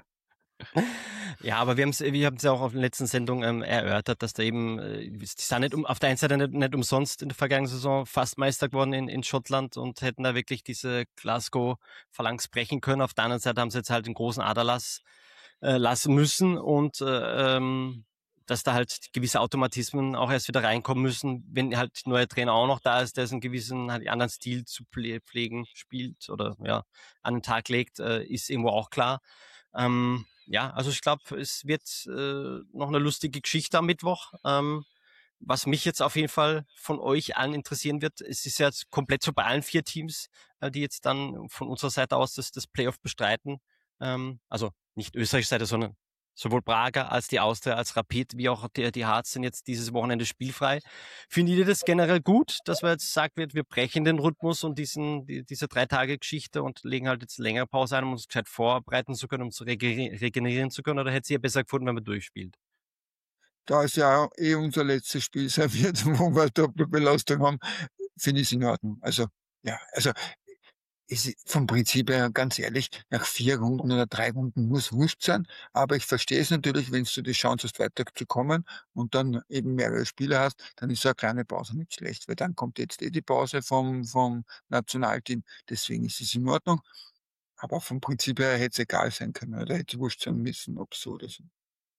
Ja, aber wir haben es wir haben's ja auch auf der letzten Sendung ähm, erörtert, dass da eben, äh, die sind nicht um, auf der einen Seite nicht, nicht umsonst in der vergangenen Saison fast Meister geworden in, in Schottland und hätten da wirklich diese Glasgow-Phalanx brechen können. Auf der anderen Seite haben sie jetzt halt den großen Aderlass äh, lassen müssen und äh, ähm, dass da halt gewisse Automatismen auch erst wieder reinkommen müssen, wenn halt neuer Trainer auch noch da ist, der einen gewissen halt anderen Stil zu pflegen spielt oder ja an den Tag legt, äh, ist irgendwo auch klar. Ähm, ja, also ich glaube, es wird äh, noch eine lustige Geschichte am Mittwoch. Ähm, was mich jetzt auf jeden Fall von euch allen interessieren wird, es ist ja jetzt komplett so bei allen vier Teams, äh, die jetzt dann von unserer Seite aus das, das Playoff bestreiten. Ähm, also nicht österreichische Seite, sondern sowohl Braga als die Austria, als Rapid, wie auch die, die Hearts sind jetzt dieses Wochenende spielfrei. Findet ihr das generell gut, dass man jetzt sagt wird, wir brechen den Rhythmus und diesen, die, diese drei Tage Geschichte und legen halt jetzt längere Pause ein, um uns gescheit vorbereiten zu können, um zu regenerieren zu können? Oder hättet ihr besser gefunden, wenn man durchspielt? Da es ja eh unser letztes Spiel sein wird, wo wir Doppelbelastung haben, finde ich es in Ordnung. Also, ja, also, ist vom Prinzip her, ganz ehrlich, nach vier Runden oder drei Runden muss wurscht sein. Aber ich verstehe es natürlich, wenn du die Chance hast, weiterzukommen und dann eben mehrere Spiele hast, dann ist so eine kleine Pause nicht schlecht, weil dann kommt jetzt eh die Pause vom, vom Nationalteam. Deswegen ist es in Ordnung. Aber vom Prinzip her hätte es egal sein können oder hätte es wurscht sein müssen, ob so oder so.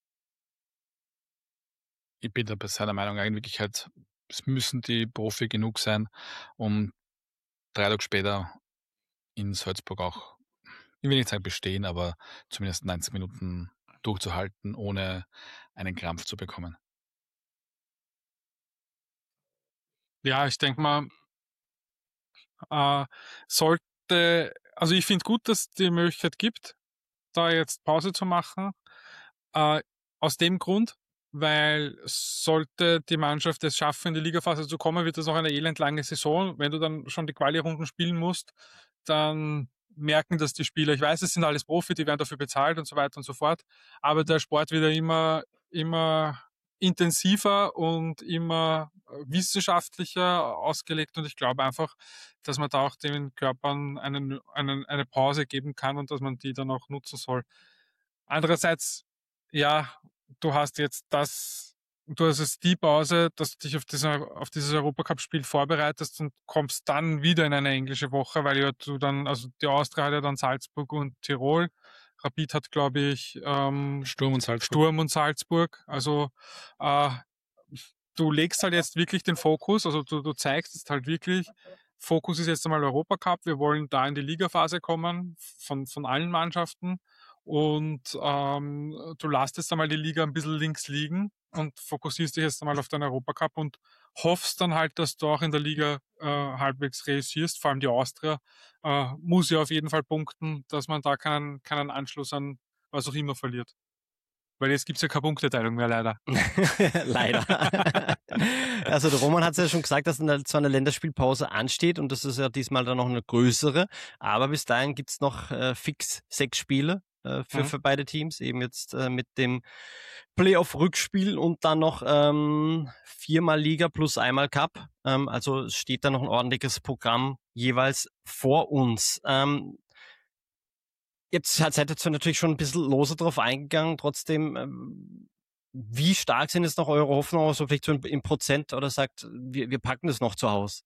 Ich bin da bei seiner Meinung eigentlich halt, es müssen die Profi genug sein, um drei Tage später in Salzburg auch ich will nicht sagen bestehen, aber zumindest neunzig Minuten durchzuhalten, ohne einen Krampf zu bekommen. Ja, ich denke mal, äh, sollte, also ich finde gut, dass es die Möglichkeit gibt, da jetzt Pause zu machen. Äh, aus dem Grund, weil sollte die Mannschaft es schaffen, in die Ligaphase zu kommen, wird das auch eine elendlange Saison. Wenn du dann schon die Quali-Runden spielen musst, dann merken das die Spieler. Ich weiß, es sind alles Profi, die werden dafür bezahlt und so weiter und so fort. Aber der Sport wird ja immer, immer intensiver und immer wissenschaftlicher ausgelegt. Und ich glaube einfach, dass man da auch den Körpern einen, einen, eine Pause geben kann und dass man die dann auch nutzen soll. Andererseits, ja, du hast jetzt das, du hast jetzt die Pause, dass du dich auf, dieser, auf dieses Europacup-Spiel vorbereitest und kommst dann wieder in eine englische Woche, weil ja du dann, also die Austria hat ja dann Salzburg und Tirol. Rapid hat, glaube ich, ähm, Sturm und Salzburg. Sturm und Salzburg. Also äh, du legst halt jetzt wirklich den Fokus, also du, du zeigst jetzt halt wirklich, Fokus ist jetzt einmal Europacup, wir wollen da in die Ligaphase kommen, von, von allen Mannschaften. Und ähm, du lässt jetzt einmal die Liga ein bisschen links liegen und fokussierst dich jetzt einmal auf den Europacup und hoffst dann halt, dass du auch in der Liga äh, halbwegs reüssierst. Vor allem die Austria äh, muss ja auf jeden Fall punkten, dass man da keinen, keinen Anschluss an was auch immer verliert. Weil jetzt gibt es ja keine Punkteteilung mehr, leider. Leider. Also der Roman hat es ja schon gesagt, dass eine, zwar eine Länderspielpause ansteht und das ist ja diesmal dann noch eine größere, aber bis dahin gibt es noch äh, fix sechs Spiele äh, für, Mhm. für beide Teams, eben jetzt äh, mit dem Playoff-Rückspiel und dann noch ähm, viermal Liga plus einmal Cup. Ähm, also es steht da noch ein ordentliches Programm jeweils vor uns. Ähm, Jetzt seid ihr zwar natürlich schon ein bisschen loser drauf eingegangen, trotzdem, ähm, wie stark sind jetzt noch eure Hoffnungen, so vielleicht so im, im Prozent oder sagt, wir, wir packen das noch zu Hause?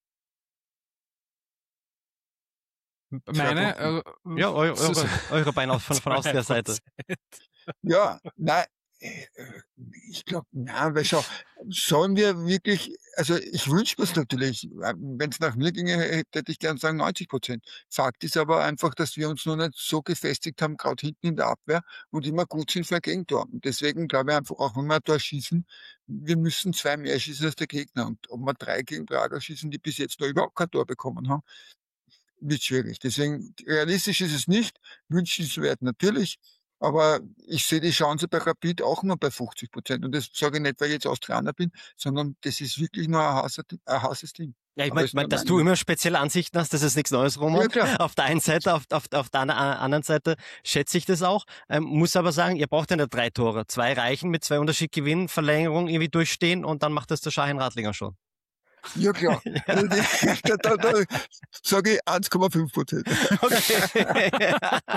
Meine? Äh, Ja, eu, es ist- eure, eure Beine von, von Austria-Seite. Ja, nein, äh, ich glaube, nein, weil schau, sollen wir wirklich, also ich wünsche mir's natürlich, wenn es nach mir ginge, hätte ich gern sagen neunzig Prozent. Fakt ist aber einfach, dass wir uns noch nicht so gefestigt haben, gerade hinten in der Abwehr und immer gut sind für ein Gegentor. Und deswegen glaube ich einfach, auch wenn wir ein Tor schießen, wir müssen zwei mehr schießen als der Gegner. Und ob wir drei gegen Prager schießen, die bis jetzt noch überhaupt kein Tor bekommen haben, wird schwierig. Deswegen, realistisch ist es nicht, wünschenswert natürlich, aber ich sehe die Chance bei Rapid auch nur bei fünfzig Prozent. Und das sage ich nicht, weil ich jetzt Australier bin, sondern das ist wirklich nur ein heißes, ein heißes Ding. Ja, ich Aber meine, ist mein, nur dass meine du Meinung. immer spezielle Ansichten hast, das ist nichts Neues, Roman. Ja, klar. Auf der einen Seite, auf, auf, auf der anderen Seite schätze ich das auch. Ähm, muss aber sagen, ihr braucht ja nicht drei Tore. Zwei reichen mit zwei Unterschied gewinnen, Verlängerung irgendwie durchstehen und dann macht das der Shahin Radlinger schon. Ja, klar. Also die, da, da, da sage ich eins Komma fünf Prozent. Okay.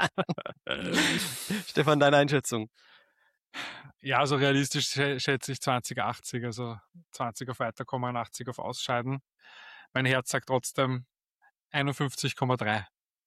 Stefan, deine Einschätzung? Ja, also realistisch schä- schätze ich zwanzig achtzig, also zwanzig auf Weiterkommen, achtzig auf Ausscheiden. Mein Herz sagt trotzdem einundfünfzig Komma drei.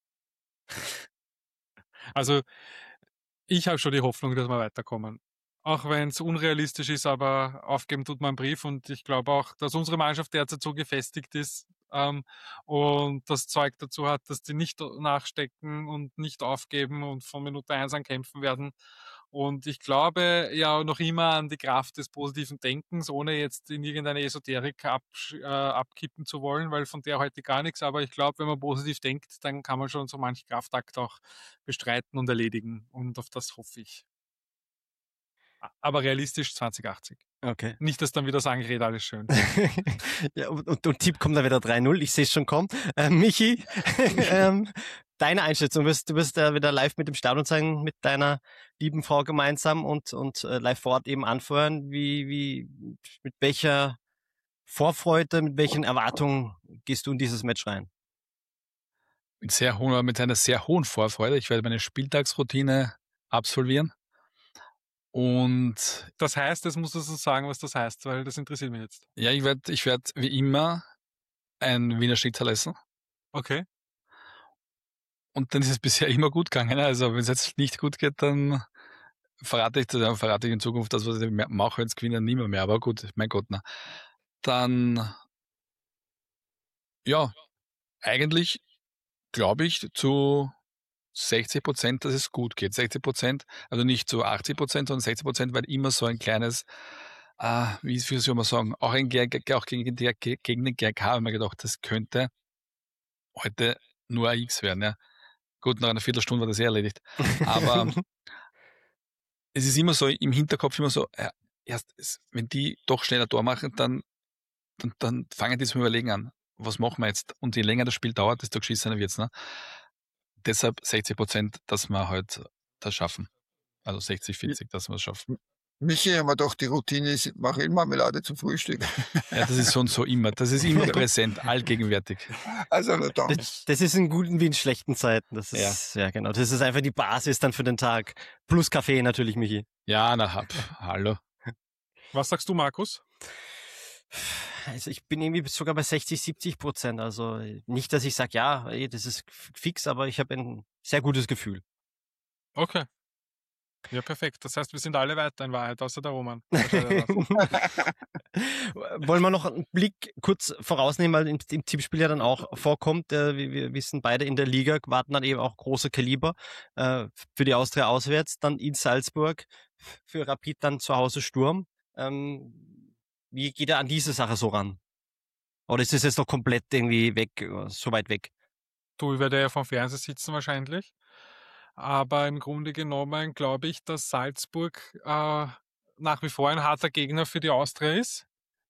Also ich habe schon die Hoffnung, dass wir weiterkommen. Auch wenn es unrealistisch ist, aber aufgeben tut man einen Brief und ich glaube auch, dass unsere Mannschaft derzeit so gefestigt ist ähm, und das Zeug dazu hat, dass die nicht nachstecken und nicht aufgeben und von Minute eins an kämpfen werden. Und ich glaube ja noch immer an die Kraft des positiven Denkens, ohne jetzt in irgendeine Esoterik absch- äh, abkippen zu wollen, weil von der heute gar nichts. Aber ich glaube, wenn man positiv denkt, dann kann man schon so manchen Kraftakt auch bestreiten und erledigen. Und auf das hoffe ich. Aber realistisch zwanzig achtzig. Okay. Nicht, dass dann wieder sagen, ich rede alles schön. Ja, und, und, und Tipp kommt dann wieder drei null. Ich sehe es schon kommen. Äh, Michi, ähm, deine Einschätzung. Du wirst, du wirst äh, wieder live mit dem Stadion sein, mit deiner lieben Frau gemeinsam und, und äh, live vor Ort eben anfeuern. Wie, wie, mit welcher Vorfreude, mit welchen Erwartungen gehst du in dieses Match rein? Mit, sehr hohen, mit einer sehr hohen Vorfreude. Ich werde meine Spieltagsroutine absolvieren. Und Das heißt, jetzt musst du so sagen, was das heißt, weil das interessiert mich jetzt. ja, ich werde ich werd wie immer ein Wiener Schnitzel essen. Okay. Und dann ist es bisher immer gut gegangen. Also wenn es jetzt nicht gut geht, dann verrate ich, das, verrate ich in Zukunft das, was ich mache, wenn es gewinnen, nicht mehr, mehr. Aber gut, mein Gott, na. Dann, ja, eigentlich glaube ich zu sechzig Prozent, dass es gut geht. sechzig Prozent, also nicht so achtzig Prozent, sondern sechzig Prozent, weil immer so ein kleines, äh, wie, wie soll man sagen, auch, ein, auch gegen, die, gegen den G R K habe ich mir gedacht, das könnte heute nur ein X werden. Ja. Gut, nach einer Viertelstunde war das eh erledigt. Aber es ist immer so im Hinterkopf, immer so, ja, erst, wenn die doch schneller Tor machen, dann, dann, dann fangen die zum Überlegen an. Was machen wir jetzt? Und je länger das Spiel dauert, desto geschissener wird's, ne? Deshalb sechzig Prozent, dass wir halt das schaffen. Also sechzig, vierzig, dass wir es schaffen. Michi, haben wir doch die Routine, ist Marillenmarmelade zum Frühstück. Ja, das ist so und so immer. Das ist immer präsent, allgegenwärtig. Also, na dann. Das, das ist in guten wie in schlechten Zeiten. Das ist, ja. ja genau. Das ist einfach die Basis dann für den Tag. Plus Kaffee natürlich, Michi. Ja, na, hab, hallo. Was sagst du, Markus? Also ich bin irgendwie sogar bei sechzig, siebzig Prozent. Also nicht, dass ich sage, ja, ey, das ist fix, aber ich habe ein sehr gutes Gefühl. Okay. Ja, perfekt. Das heißt, wir sind alle weiter in Wahrheit, außer der Roman. Wollen wir noch einen Blick kurz vorausnehmen, weil im, im Tippspiel ja dann auch vorkommt, äh, wir, wir wissen beide in der Liga, warten dann eben auch große Kaliber äh, für die Austria auswärts, dann in Salzburg, für Rapid dann zu Hause Sturm. Ähm, wie geht er an diese Sache so ran? Oder ist das jetzt noch komplett irgendwie weg, so weit weg? Du, ich werde ja vom Fernseher sitzen wahrscheinlich. Aber im Grunde genommen glaube ich, dass Salzburg äh, nach wie vor ein harter Gegner für die Austria ist.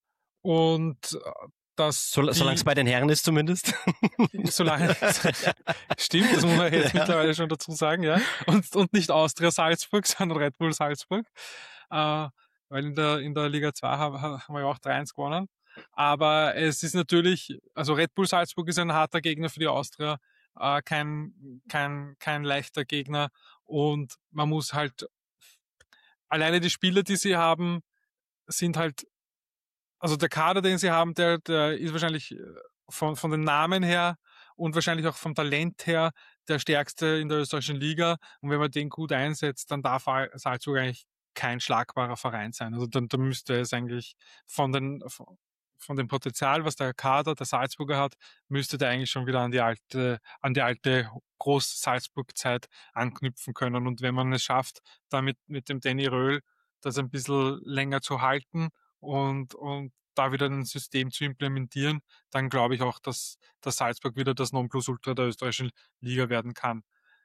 Und dass so, solange es bei den Herren ist zumindest. Solange stimmt, das muss man jetzt ja. mittlerweile schon dazu sagen, ja. Und, und nicht Austria Salzburg, sondern Red Bull Salzburg. Äh, weil in der, in der Liga zwei haben, haben wir ja auch drei eins gewonnen. Aber es ist natürlich, also Red Bull Salzburg ist ein harter Gegner für die Austria. Äh, kein, kein, kein leichter Gegner und man muss halt alleine die Spieler, die sie haben, sind halt, also der Kader, den sie haben, der, der ist wahrscheinlich von, von den Namen her und wahrscheinlich auch vom Talent her der stärkste in der österreichischen Liga und wenn man den gut einsetzt, dann darf Salzburg eigentlich kein schlagbarer Verein sein. Also dann, dann müsste es eigentlich von den von, von dem Potenzial, was der Kader der Salzburger hat, müsste der eigentlich schon wieder an die alte, an die alte Groß-Salzburg-Zeit anknüpfen können. Und wenn man es schafft, damit mit dem Danny Röhl das ein bisschen länger zu halten und, und da wieder ein System zu implementieren, dann glaube ich auch, dass, dass Salzburg wieder das Nonplusultra der österreichischen Liga werden kann.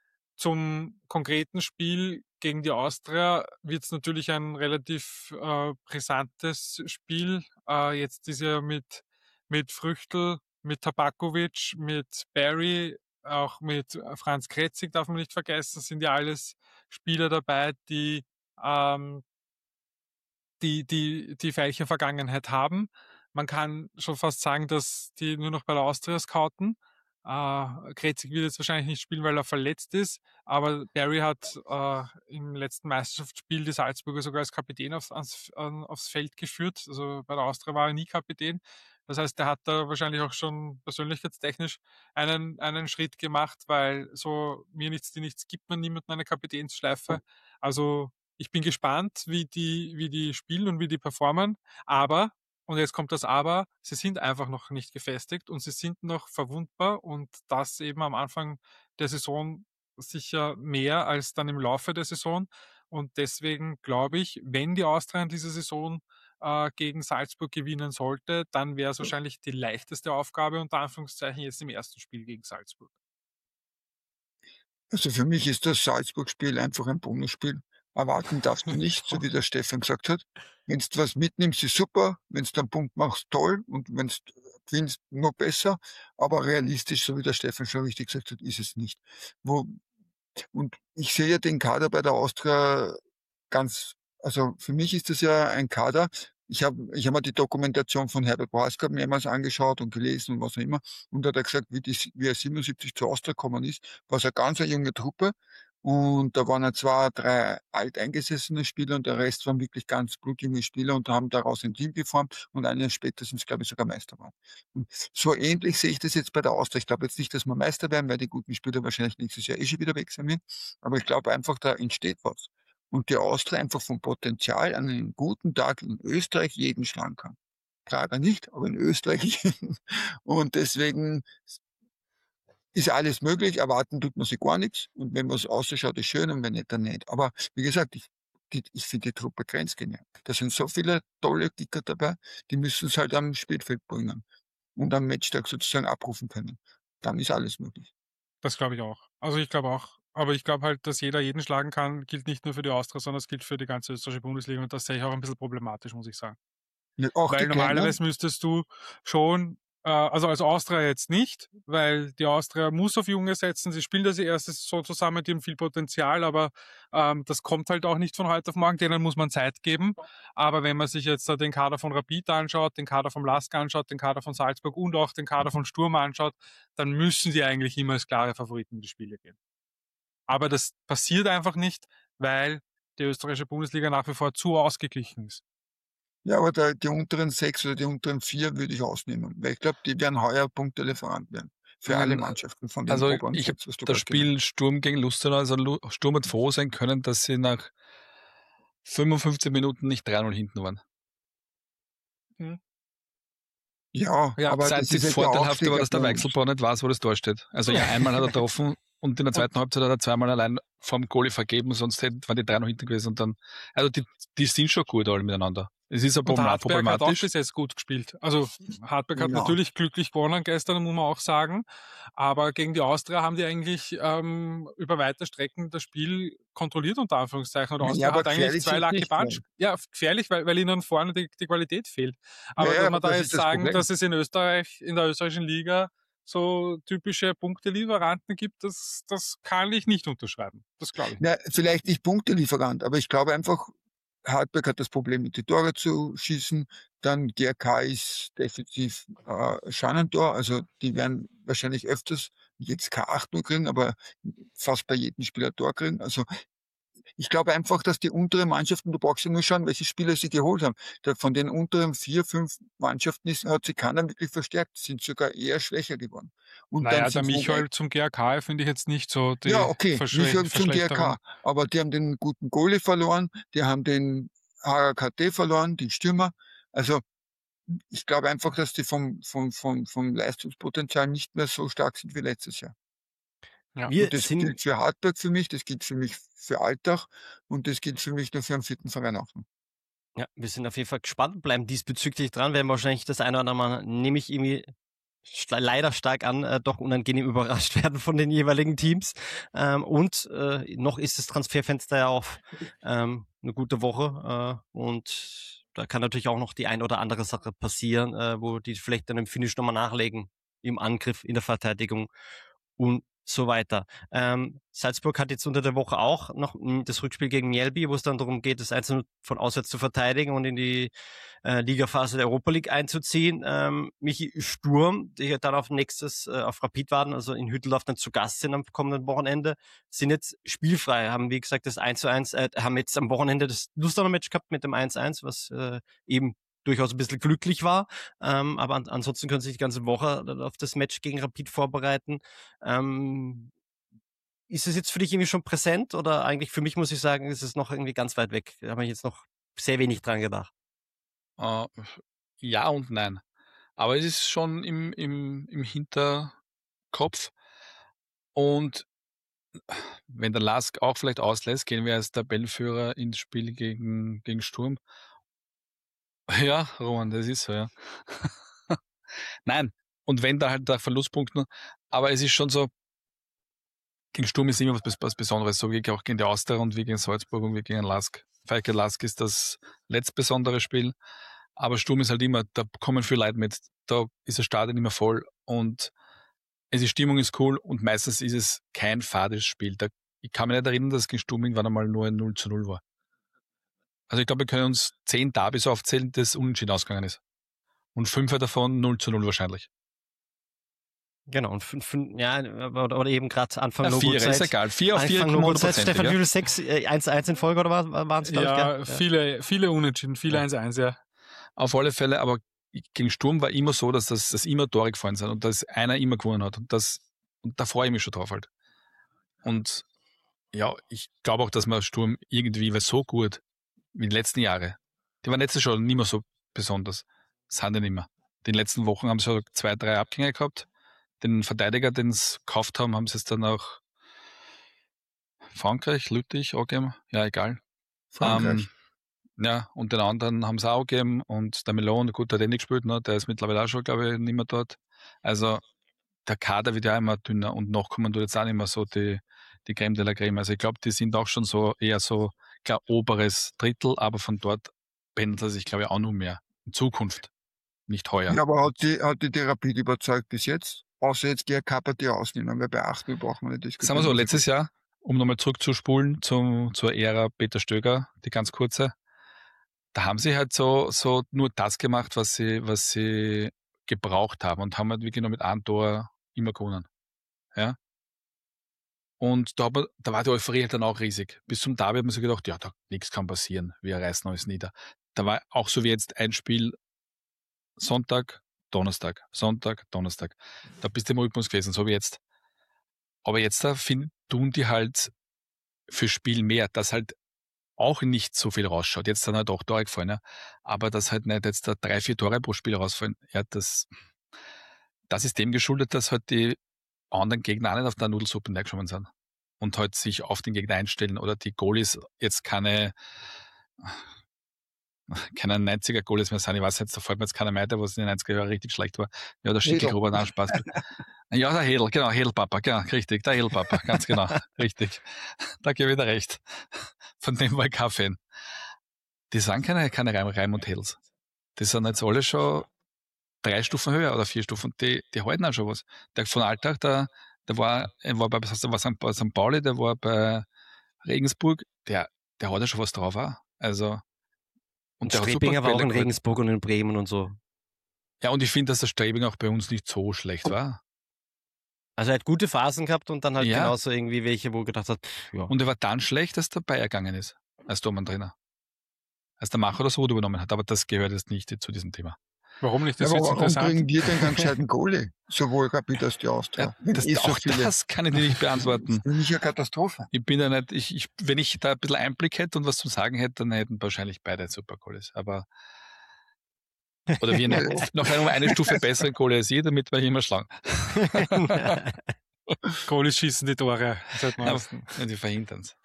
Zum konkreten Spiel gegen die Austria wird es natürlich ein relativ äh, brisantes Spiel. Äh, jetzt ist ja mit, mit Früchtl, mit Tabakovic, mit Barry, auch mit Franz Kretzig darf man nicht vergessen, sind ja alles Spieler dabei, die ähm, die, die, die Veilchen Vergangenheit haben. Man kann schon fast sagen, dass die nur noch bei der Austria scouten. Äh, Kretzig wird jetzt wahrscheinlich nicht spielen, weil er verletzt ist, aber Barry hat äh, im letzten Meisterschaftsspiel die Salzburger sogar als Kapitän aufs, ans, an, aufs Feld geführt. Also bei der Austria war er nie Kapitän. Das heißt, der hat da wahrscheinlich auch schon persönlichkeitstechnisch einen, einen Schritt gemacht, weil so mir nichts, die nichts gibt man niemandem eine Kapitänsschleife. Also ich bin gespannt, wie die, wie die spielen und wie die performen, aber und jetzt kommt das Aber, sie sind einfach noch nicht gefestigt und sie sind noch verwundbar und das eben am Anfang der Saison sicher mehr als dann im Laufe der Saison. Und deswegen glaube ich, wenn die Austria diese Saison äh, gegen Salzburg gewinnen sollte, dann wäre es wahrscheinlich die leichteste Aufgabe, unter Anführungszeichen, jetzt im ersten Spiel gegen Salzburg. Also für mich ist das Salzburg-Spiel einfach ein Bonusspiel. Erwarten darfst du nicht, so wie der Stefan gesagt hat. Wenn du was mitnimmst, ist super. Wenn du einen Punkt machst, toll. Und wenn du gewinnst, noch besser. Aber realistisch, so wie der Stefan schon richtig gesagt hat, ist es nicht. Wo, und ich sehe ja den Kader bei der Austria ganz, also für mich ist das ja ein Kader. Ich habe ich hab mir die Dokumentation von Herbert Boaska mehrmals angeschaut und gelesen und was auch immer. Und da hat er gesagt, wie, die, wie er siebenundsiebzig zur Austria gekommen ist, war es eine ganz eine junge Truppe. Und da waren ja zwei, drei alteingesessene Spieler und der Rest waren wirklich ganz blutjunge Spieler und haben daraus ein Team geformt und ein Jahr später sind sie, glaube ich, sogar Meister geworden. Und so ähnlich sehe ich das jetzt bei der Austria. Ich glaube jetzt nicht, dass wir Meister werden, weil die guten Spieler wahrscheinlich nächstes Jahr eh schon wieder weg sein werden. Aber ich glaube einfach, da entsteht was. Und die Austria einfach vom Potenzial an einem guten Tag in Österreich jeden schlagen kann. Prager nicht, aber in Österreich. Und deswegen ist alles möglich, erwarten tut man sich gar nichts. Und wenn was ausschaut, ist schön und wenn nicht, dann nicht. Aber wie gesagt, ich, die, ich finde die Truppe grenzgenial. Da sind so viele tolle Kicker dabei, die müssen es halt am Spielfeld bringen und am Matchtag sozusagen abrufen können. Dann ist alles möglich. Das glaube ich auch. Also ich glaube auch. Aber ich glaube halt, dass jeder jeden schlagen kann, gilt nicht nur für die Austria, sondern es gilt für die ganze österreichische Bundesliga. Und das sehe ich auch ein bisschen problematisch, muss ich sagen. Ja, auch Weil die Kleinen, normalerweise müsstest du schon, äh, also als Austria jetzt nicht, weil die Austria muss auf Junge setzen. Sie spielen das erste so zusammen, die haben viel Potenzial, aber ähm, das kommt halt auch nicht von heute auf morgen. Denen muss man Zeit geben. Aber wenn man sich jetzt äh, den Kader von Rapid anschaut, den Kader vom Lask anschaut, den Kader von Salzburg und auch den Kader von Sturm anschaut, dann müssen die eigentlich immer als klare Favoriten in die Spiele gehen. Aber das passiert einfach nicht, weil die österreichische Bundesliga nach wie vor zu ausgeglichen ist. Ja, aber da, die unteren sechs oder die unteren vier würde ich ausnehmen, weil ich glaube, die werden heuer Punktelieferant werden. Für alle Mannschaften von den Also oberen ich habe sechs, was du das gerade Spiel genannt hast. Sturm gegen Lustenau, also Lu- Sturm hat froh sein können, dass sie nach fünfundfünfzig Minuten nicht drei null hinten waren. Ja, Ja, aber Das das einzig ist halt Vorteilhafte war, dass der Aufsteiger- Weichselbauer nicht weiß, wo das Tor steht. Also ja, einmal hat er getroffen und in der zweiten Halbzeit hat er zweimal allein vom Goalie vergeben, sonst hätten waren die drei noch hinten gewesen und dann, also die, die sind schon gut alle miteinander. Es ist aber Und Hartberg hat auch problematisch. bis jetzt gut gespielt. Also Hartberg hat Ja. natürlich glücklich gewonnen gestern, muss man auch sagen. Aber gegen die Austria haben die eigentlich ähm, über weite Strecken das Spiel kontrolliert, unter Anführungszeichen. Und Ja, Austria aber hat eigentlich gefährlich zwei ist Lucky nicht, Punch. Ja, gefährlich, weil, weil ihnen vorne die, die Qualität fehlt. Aber Ja, ja, dass man aber da das jetzt ist das sagen, Problem. dass es in Österreich, in der österreichischen Liga so typische Punktelieferanten gibt, das, das kann ich nicht unterschreiben. Das glaube ich nicht. Ja, vielleicht nicht Punktelieferant, aber ich glaube einfach, Hartberg hat das Problem, mit die Tore zu schießen. Dann G R K ist definitiv äh, Schanentor, also die werden wahrscheinlich öfters jetzt K acht nur kriegen, aber fast bei jedem Spieler Tor kriegen. Also ich glaube einfach, dass die unteren Mannschaften, du brauchst ja nur schauen, welche Spieler sie geholt haben. Da von den unteren vier, fünf Mannschaften ist, hat sich keiner wirklich verstärkt, sind sogar eher schwächer geworden. Und Naja, dann der sind sie Michael zum G R K finde ich jetzt nicht so die ja, okay, Verschle Michael zum G R Verschlechterung. K. Aber die haben den guten Goalie verloren, die haben den H R K T verloren, den Stürmer. Also ich glaube einfach, dass die vom, vom, vom, vom Leistungspotenzial nicht mehr so stark sind wie letztes Jahr. Ja. Wir Und das sind gilt für Hartberg für mich, das gilt für mich für Alltag und das gilt für mich nur für einen vierten Verein auch noch. Ja, wir sind auf jeden Fall gespannt, bleiben diesbezüglich dran, werden wahrscheinlich das eine oder andere Mal, nehme ich irgendwie sta- leider stark an, äh, doch unangenehm überrascht werden von den jeweiligen Teams. Ähm, und äh, noch ist das Transferfenster ja auf ähm, eine gute Woche äh, und da kann natürlich auch noch die ein oder andere Sache passieren, äh, wo die vielleicht dann im Finish nochmal nachlegen, im Angriff, in der Verteidigung und so weiter. Ähm, Salzburg hat jetzt unter der Woche auch noch mh, das Rückspiel gegen Mjällby, wo es dann darum geht, das Einzelne von auswärts zu verteidigen und in die äh, Ligaphase der Europa League einzuziehen. Ähm, Michi Sturm, die dann auf nächstes äh, auf Rapid warten, also in Hütteldorf dann zu Gast sind am kommenden Wochenende, sind jetzt spielfrei, haben wie gesagt das eins zu eins, äh, haben jetzt am Wochenende das Lustenauer Match gehabt mit dem eins zu eins, was äh, eben durchaus ein bisschen glücklich war, ähm, aber an, ansonsten können sie sich die ganze Woche auf das Match gegen Rapid vorbereiten. Ähm, ist es jetzt für dich irgendwie schon präsent oder eigentlich für mich, muss ich sagen, ist es noch irgendwie ganz weit weg? Da habe ich jetzt noch sehr wenig dran gedacht. Äh, ja und nein. Aber es ist schon im, im, im Hinterkopf. Und wenn der Lask auch vielleicht auslässt, gehen wir als Tabellenführer ins Spiel gegen, gegen Sturm. Ja, Roman, das ist so, ja. Nein. Und wenn da halt der Verlustpunkten, aber es ist schon so, gegen Sturm ist immer was, was Besonderes, so wie auch gegen die Austria und wie gegen Salzburg und wie gegen Lask. Falke Lask ist das letzte besondere Spiel, aber Sturm ist halt immer, da kommen viele Leute mit, da ist das Stadion immer voll und es ist, Stimmung ist cool und meistens ist es kein fades Spiel. Da, ich kann mich nicht erinnern, dass es gegen Sturm irgendwann einmal nur ein null zu null war. Also ich glaube, wir können uns zehn Derbys aufzählen, das unentschieden ausgegangen ist. Und fünf davon null zu null wahrscheinlich. Genau, und fünf, fünf, ja, oder, oder eben gerade Anfang Ja, vier, Logo-Zeit. ist egal. Vier auf vier Anfang kommen Logo-Zeit, hundertprozentig, Stefan ja. Hübel sechs, äh, eins zu eins in Folge oder waren es, glaube Ja, ich, gell? viele, viele Unentschieden, viele Ja. eins eins, ja. Auf alle Fälle, aber gegen Sturm war immer so, dass das dass immer Tore gefallen sind und dass einer immer gewonnen hat. Und das, und da freue ich mich schon drauf halt. Und ja, ich glaube auch, dass man Sturm irgendwie war so gut wie die letzten Jahre. Die waren letztes Jahr nicht mehr so besonders. Das haben die nicht mehr. Die letzten Wochen haben sie schon zwei, drei Abgänge gehabt. den Verteidiger, den sie gekauft haben, haben sie es dann auch Frankreich, Lüttich angegeben. Ja, egal. Frankreich. Ähm, ja, und den anderen haben sie auch gegeben und der Melon, gut, der hat eh nicht gespielt, ne? Der ist mittlerweile auch schon, glaube ich, nicht mehr dort. Also der Kader wird ja immer dünner und noch kommen du jetzt auch nicht mehr so die, die Creme de la Creme. Also ich glaube, die sind auch schon so eher so, klar, oberes Drittel, aber von dort pendelt er sich, glaube ich, auch noch mehr. In Zukunft, nicht heuer. Ja, aber hat die, hat die Therapie überzeugt bis jetzt? Außer jetzt die Kappa, die ausnehmen, weil bei acht brauchen wir nicht diskutieren. Sagen wir so, letztes Jahr, um nochmal zurückzuspulen zum, zur Ära Peter Stöger, die ganz kurze, da haben sie halt so, so nur das gemacht, was sie, was sie gebraucht haben und haben halt wirklich nur mit einem Tor immer gewonnen. Ja. Und da, aber, da war die Euphorie halt dann auch riesig. Bis zum Derby hat man sich gedacht, ja, da nichts kann passieren, wir reißen alles nieder. Da war auch so wie jetzt ein Spiel Sonntag, Donnerstag, Sonntag, Donnerstag. Da bist du im Rhythmus gewesen, so wie jetzt. Aber jetzt da find, tun die halt für Spiel mehr, dass halt auch nicht so viel rausschaut. Jetzt dann halt auch Tore gefallen, ja. Aber dass halt nicht jetzt da drei, vier Tore pro Spiel rausfallen. Ja, das, das ist dem geschuldet, dass halt die anderen Gegner auch nicht auf der Nudelsuppe reingeschoben sind. Und halt sich auf den Gegner einstellen oder die Goalies jetzt keine, keine neunziger Goalies mehr sind. Ich weiß jetzt, da fällt mir jetzt keiner mehr, der was in den neunziger Jahren richtig schlecht war. Ja, der schicke Robert auch Spaß. Ja, der Hedl, genau, Hedl-Papa, genau, richtig, der Hedl-Papa, ganz genau, richtig. Da gebe ich dir recht. Von dem war ich kein Fan. Die sind keine, keine Reim, Reim und Hedels. Die sind jetzt alle schon drei Stufen höher oder vier Stufen. Die, die halten auch schon was. Der von Alltag, der, der war, der war bei, der war bei Sankt Pauli, der war bei Regensburg, der, der hat ja schon was drauf auch. Also, und der Strebinger war auch in Regensburg und in Bremen und so. Ja, und ich finde, dass der Strebinger auch bei uns nicht so schlecht war. Also er hat gute Phasen gehabt und dann halt ja. genauso irgendwie welche, wo er gedacht hat, pff, ja. Und er war dann schlecht, dass der Bayer gegangen ist, als Tormann-Trainer. Als der Macher das Rot übernommen hat. Aber das gehört jetzt nicht zu diesem Thema. Warum nicht? Das ja, aber warum kriegen wir denn ganz gescheiten Goalie? Sowohl Rapid als die Austria. Ja, das, auch so das kann ich dir nicht beantworten. Das ist für mich eine Katastrophe. Ich bin ja nicht, ich, ich, wenn ich da ein bisschen Einblick hätte und was zu sagen hätte, dann hätten wahrscheinlich beide super Goalies. Aber oder wir nicht, noch einmal eine Stufe bessere Goalie als ihr, damit wir immer schlagen. Goalies schießen die Tore. Ja, die verhindern es.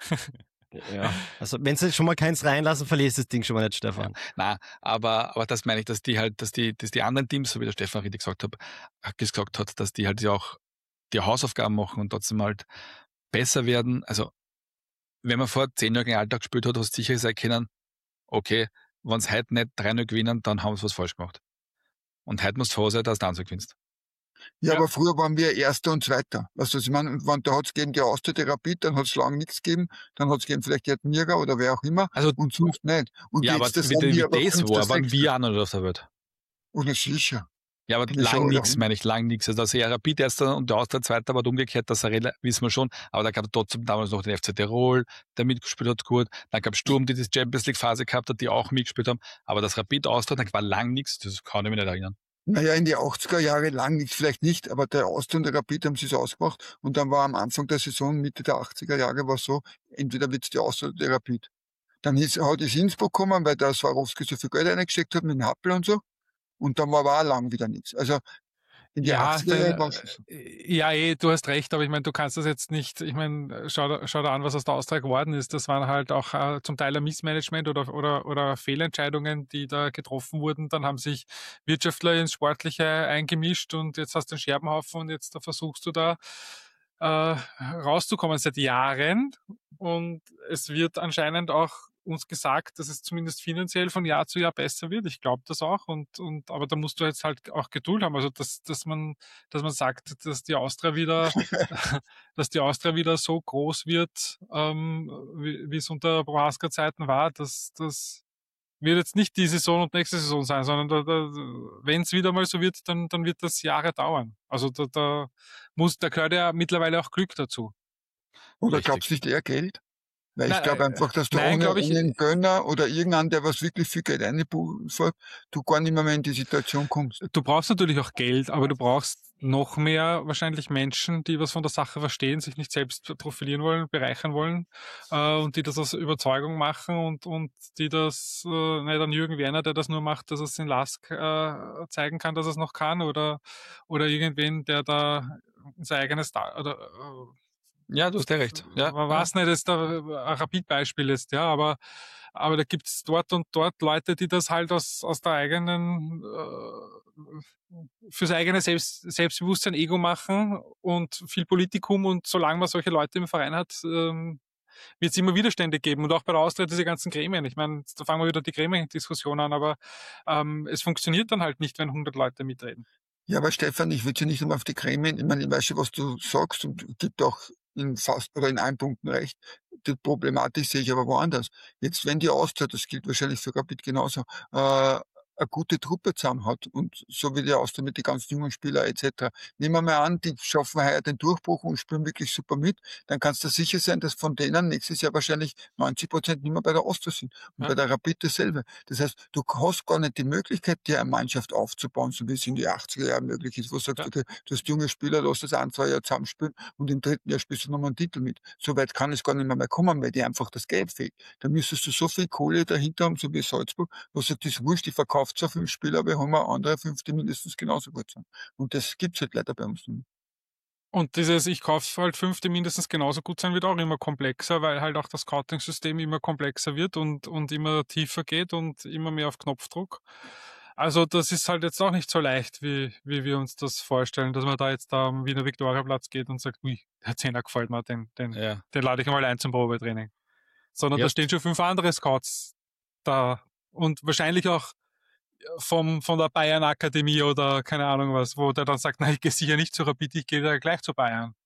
Ja. Also wenn sie schon mal keins reinlassen, verlierst das Ding schon mal nicht, Stefan. Ja. Nein, aber, aber das meine ich, dass die halt, dass die, dass die anderen Teams, so wie der Stefan richtig gesagt hat, gesagt hat, dass die halt ja auch die Hausaufgaben machen und trotzdem halt besser werden. Also wenn man vor zehn Jahren Alltag gespielt hat, hast du sicher sein können, okay, wenn sie heute nicht drei null gewinnen, dann haben sie was falsch gemacht. Und heute musst du froh sein, dass du eins gewinnst. Ja, ja, aber früher waren wir Erster und Zweiter. Weißt du, was ich meine? Und wenn da hat es gegen die Austria die Rapid, dann hat es lange nichts gegeben, dann hat es gegen vielleicht die Mirga oder wer auch immer, also, und sonst nicht. Und ja, jetzt, aber das wie, wie wir das war, waren wir auch noch auf der Welt. Und sicher. Ja, aber Bin lang nichts, meine ich, lang nichts. Also, dass er Rapid Erster und der Austria Zweiter war umgekehrt, das wissen wir schon, aber da gab es trotzdem damals noch den F C Tirol, der mitgespielt hat gut, dann gab es Sturm, die die Champions League Phase gehabt hat, die auch mitgespielt haben, aber das Rapid Austria, da war lang nichts, das kann ich mich nicht erinnern. Naja, in die achtziger Jahre lang nichts, vielleicht nicht, aber der Austria und der Rapid haben sie es ausgemacht und dann war am Anfang der Saison, Mitte der achtziger Jahre war so, entweder wird's die Austria oder der Rapid. Dann ist, hat es Innsbruck gekommen, weil der Swarovski so viel Geld reingesteckt hat mit dem Happel und so und dann war aber auch lang wieder nichts. Also in die ja, achtziger Jahre war es so. Ja, eh, du hast recht, aber ich meine, du kannst das jetzt nicht, ich meine, schau, schau da an, was aus der Austria geworden ist. Das waren halt auch äh, zum Teil ein Missmanagement oder, oder, oder Fehlentscheidungen, die da getroffen wurden. Dann haben sich Wirtschaftler ins Sportliche eingemischt und jetzt hast du einen Scherbenhaufen und jetzt da versuchst du da äh, rauszukommen seit Jahren. Und es wird anscheinend auch uns gesagt, dass es zumindest finanziell von Jahr zu Jahr besser wird. Ich glaube das auch. Und, und, aber da musst du jetzt halt auch Geduld haben. Also, dass, dass man, dass man sagt, dass die Austria wieder, dass die Austria wieder so groß wird, ähm, wie, wie es unter Prohaska-Zeiten war, dass, das wird jetzt nicht die Saison und nächste Saison sein, sondern da, da, wenn es wieder mal so wird, dann, dann wird das Jahre dauern. Also, da, da muss, da gehört ja mittlerweile auch Glück dazu. Oder glaubst du nicht eher Geld? Weil Nein, ich glaube einfach, dass du nein, ohne ich, einen Gönner oder irgendeinen, der was wirklich viel Geld einbucht, du gar nicht mehr, mehr in die Situation kommst. Du brauchst natürlich auch Geld, aber du brauchst noch mehr wahrscheinlich Menschen, die was von der Sache verstehen, sich nicht selbst profilieren wollen, bereichern wollen äh, und die das aus Überzeugung machen und und die das, äh, nicht an Jürgen Werner, der das nur macht, dass er es in Lask äh, zeigen kann, dass er es noch kann, oder oder irgendwen, der da sein eigenes da oder äh, Ja, du hast ja recht. Ja, man ja. weiß nicht, dass da ein Rapid-Beispiel ist, ja, aber aber da gibt's dort und dort Leute, die das halt aus aus der eigenen äh, fürs eigene Selbst, Selbstbewusstsein, Ego machen und viel Politikum, und solange man solche Leute im Verein hat, ähm, wird es immer Widerstände geben, und auch bei der Austria diese ganzen Gremien. Ich meine, da fangen wir wieder die Gremien-Diskussion an, aber ähm, es funktioniert dann halt nicht, wenn hundert Leute mitreden. Ja, aber Stefan, ich würde ja nicht nur auf die Gremien, ich meine, ich weiß schon, was du sagst, und gibt auch in fast oder in allen Punkten recht. Die Problematik sehe ich aber woanders. Jetzt, wenn die Austria, das gilt wahrscheinlich für Rapid genauso, äh, eine gute Truppe zusammen hat, und so wie die Austria mit den ganzen jungen Spielern et cetera. Nehmen wir mal an, die schaffen heuer den Durchbruch und spielen wirklich super mit, dann kannst du sicher sein, dass von denen nächstes Jahr wahrscheinlich neunzig Prozent nicht mehr bei der Austria sind. Und Ja. bei der Rapid dasselbe. Das heißt, du hast gar nicht die Möglichkeit, dir eine Mannschaft aufzubauen, so wie es in die achtziger Jahren möglich ist, wo du sagst, Ja. okay, du hast junge Spieler, lass das ein, zwei Jahre zusammenspielen und im dritten Jahr spielst du nochmal einen Titel mit. So weit kann es gar nicht mehr, mehr kommen, weil dir einfach das Geld fehlt. Da müsstest du so viel Kohle dahinter haben, so wie Salzburg, wo sagt, das ist wurscht, ich verkaufe zwar fünf Spieler, aber haben wir andere fünf, die mindestens genauso gut sind. Und das gibt's halt leider bei uns nicht. Und dieses, ich kaufe halt fünf, die mindestens genauso gut sein, wird auch immer komplexer, weil halt auch das Scouting-System immer komplexer wird und, und immer tiefer geht und immer mehr auf Knopfdruck. Also das ist halt jetzt auch nicht so leicht, wie, wie wir uns das vorstellen, dass man da jetzt da am Wiener Viktoriaplatz geht und sagt, ui, der Zehner gefällt mir, den, den, Ja. den lade ich mal ein zum Probetraining. Sondern Ja. da stehen schon fünf andere Scouts da und wahrscheinlich auch vom, von der Bayern-Akademie oder keine Ahnung was, wo der dann sagt, na, ich gehe sicher nicht zu Rapid, ich gehe da gleich zu Bayern.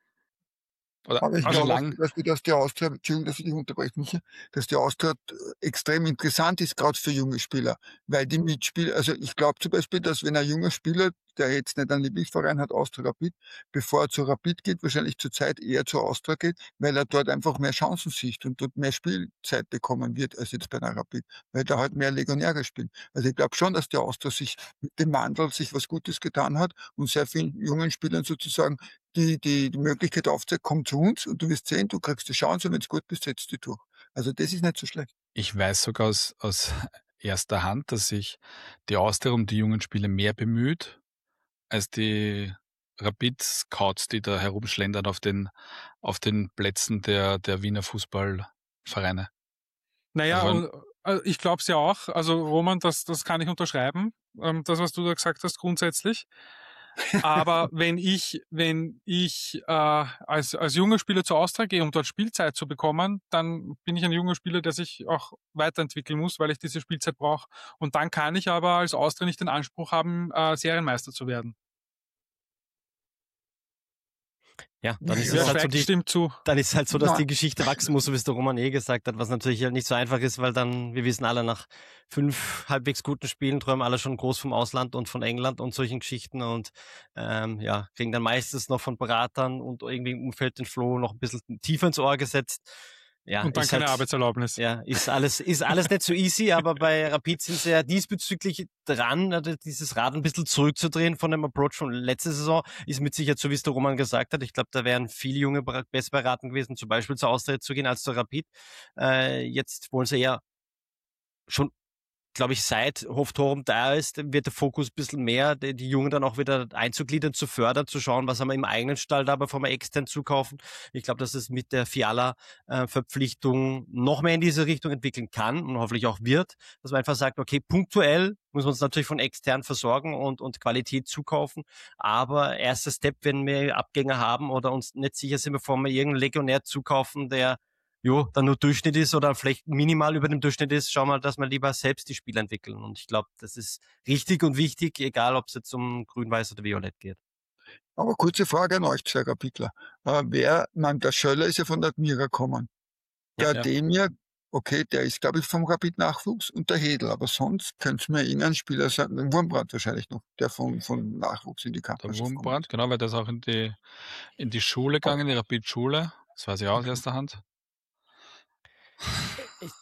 Oder Aber ich Also glaube, lang, dass, dass die Austria, Entschuldigung, dass ich dich unterbreche, Micha, dass die Austria äh, extrem interessant ist, gerade für junge Spieler. Weil die Mitspieler, also ich glaube zum Beispiel, dass wenn ein junger Spieler, der jetzt nicht einen Lieblingsverein hat, Austria Rapid, bevor er zu Rapid geht, wahrscheinlich zur Zeit eher zur Austria geht, weil er dort einfach mehr Chancen sieht und dort mehr Spielzeit bekommen wird, als jetzt bei einer Rapid, weil da halt mehr Legionäre spielen. Also ich glaube schon, dass die Austria sich mit dem Wandel sich was Gutes getan hat und sehr vielen jungen Spielern sozusagen die, die, die Möglichkeit aufzeigt, komm zu uns und du wirst sehen, du kriegst die Chance und wenn es gut bist, setzt du durch. Also das ist nicht so schlecht. ich weiß sogar aus, aus erster Hand, dass sich die Austria um die jungen Spieler mehr bemüht, als die Rapid-Scouts, die da herumschlendern auf den, auf den Plätzen der, der Wiener Fußballvereine. Naja, Also- und, äh, ich glaube es ja auch. Also Roman, das, das kann ich unterschreiben, ähm, das, was du da gesagt hast, grundsätzlich. Aber wenn ich, wenn ich äh, als, als junger Spieler zur Austria gehe, um dort Spielzeit zu bekommen, dann bin ich ein junger Spieler, der sich auch weiterentwickeln muss, weil ich diese Spielzeit brauche. Und dann kann ich aber als Austria nicht den Anspruch haben, äh, Serienmeister zu werden. Ja, dann ist Ja, es halt so Schweigt die, stimmt zu. dann ist halt so, dass Nein. die Geschichte wachsen muss, so wie es der Roman eh gesagt hat, was natürlich halt nicht so einfach ist, weil dann, wir wissen alle, nach fünf halbwegs guten Spielen träumen alle schon groß vom Ausland und von England und solchen Geschichten und ähm, ja, kriegen dann meistens noch von Beratern und irgendwie im Umfeld den Floh noch ein bisschen tiefer ins Ohr gesetzt. Ja, Und dann ist keine halt, Arbeitserlaubnis. Ja, ist alles, ist alles nicht so easy, aber bei Rapid sind sie ja diesbezüglich dran, also dieses Rad ein bisschen zurückzudrehen von dem Approach von letzter Saison, ist mit Sicherheit so, wie es der Roman gesagt hat. Ich glaube, da wären viele Junge besser beraten gewesen, zum Beispiel zur Austria zu gehen als zur Rapid. Äh, jetzt wollen sie ja schon, glaube ich, seit Hoftorum da ist, wird der Fokus ein bisschen mehr, die, die Jungen dann auch wieder einzugliedern, zu fördern, zu schauen, was haben wir im eigenen Stall da, bevor wir extern zukaufen. Ich glaube, dass es mit der Fiala-Verpflichtung noch mehr in diese Richtung entwickeln kann und hoffentlich auch wird, dass man einfach sagt, okay, punktuell muss man uns natürlich von extern versorgen und, und Qualität zukaufen, aber erster Step, wenn wir Abgänger haben oder uns nicht sicher sind, bevor wir irgendeinen Legionär zukaufen, der jo, dann nur Durchschnitt ist oder vielleicht minimal über dem Durchschnitt ist, schauen wir, dass wir lieber selbst die Spiele entwickeln. Und ich glaube, das ist richtig und wichtig, egal ob es jetzt um Grün-Weiß oder Violett geht. Aber kurze Frage an euch, zwei Rapidler. Äh, wer, mein, der Schöller ist ja von der Admira gekommen. Der Ja, ja. Demir, okay, der ist, glaube ich, vom Rapid-Nachwuchs und der Hedel. Aber sonst könnte es mir irgendein Spieler sagen, den Wurmbrand wahrscheinlich noch, der von, von Nachwuchs in die Der Kampfmannschaft kommt. Wurmbrand, genau, weil der ist auch in die, in die Schule gegangen, in die Rapid-Schule. Das weiß ich auch aus erster Hand. Ich,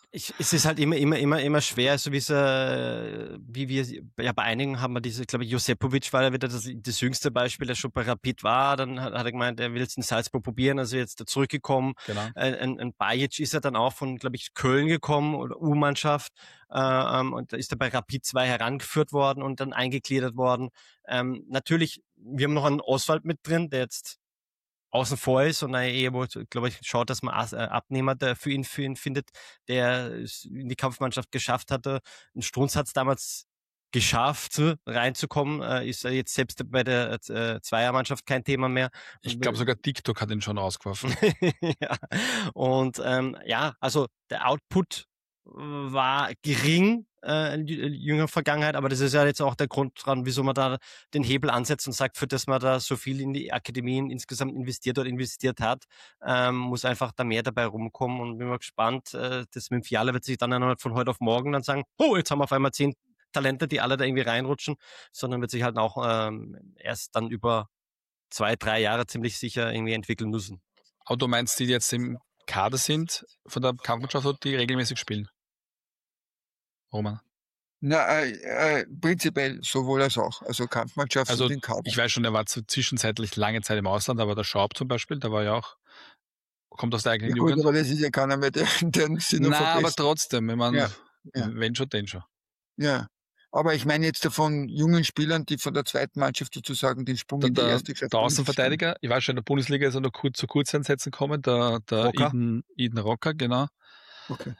Ich, es ist halt immer, immer, immer, immer schwer, so wie es, äh, wie wir, ja, bei einigen haben wir diese, glaube ich, Josepovic war ja wieder das, das jüngste Beispiel, der schon bei Rapid war, dann hat, hat er gemeint, er will jetzt in Salzburg probieren, also jetzt da zurückgekommen. Genau. Ein, ein Bajic ist ja dann auch von, glaube ich, Köln gekommen oder U-Mannschaft, äh, ähm, und da ist er bei Rapid zwei herangeführt worden und dann eingegliedert worden. Ähm, natürlich, wir haben noch einen Oswald mit drin, der jetzt außen vor ist und eine Ehe, wo, glaube ich, schaut, dass man Abnehmer der für ihn, für ihn findet, der es in die Kampfmannschaft geschafft hatte. Ein Strunz hat es damals geschafft, reinzukommen, ist er jetzt selbst bei der äh, Zweiermannschaft kein Thema mehr. Ich glaube sogar TikTok hat ihn schon rausgeworfen. Ja. Und ähm, ja, also der Output war gering äh, in jüngerer Vergangenheit, aber das ist ja jetzt auch der Grund dran, wieso man da den Hebel ansetzt und sagt, für das man da so viel in die Akademien insgesamt investiert oder investiert hat, ähm, muss einfach da mehr dabei rumkommen und bin mal gespannt, äh, das mit dem Fiala wird sich dann ja nicht von heute auf morgen dann sagen, oh, jetzt haben wir auf einmal zehn Talente, die alle da irgendwie reinrutschen, sondern wird sich halt auch ähm, erst dann über zwei, drei Jahre ziemlich sicher irgendwie entwickeln müssen. Aber du meinst, die jetzt im Kader sind von der Kampfmannschaft oder die regelmäßig spielen? Roman? Na, äh, äh, prinzipiell sowohl als auch. Also Kampfmannschaft Also und den Kader. ich weiß schon, er war zu zwischenzeitlich lange Zeit im Ausland, aber der Schaub zum Beispiel, der war ja auch, kommt aus der eigenen Ja, gut, Jugend. aber das ist ja keiner mehr, der, der sie noch Na, aber vergisst. trotzdem, wenn man, Ja, ja. wenn schon, den schon. Ja. Aber ich meine jetzt von jungen Spielern, die von der zweiten Mannschaft sozusagen den Sprung Der, in die der, erste geschafft der haben. Außenverteidiger, ich weiß schon, in der Bundesliga ist er noch kurz zu Kurzeinsätzen gekommen, der, der Rocker. Eden, Eden Rocker, genau. Okay.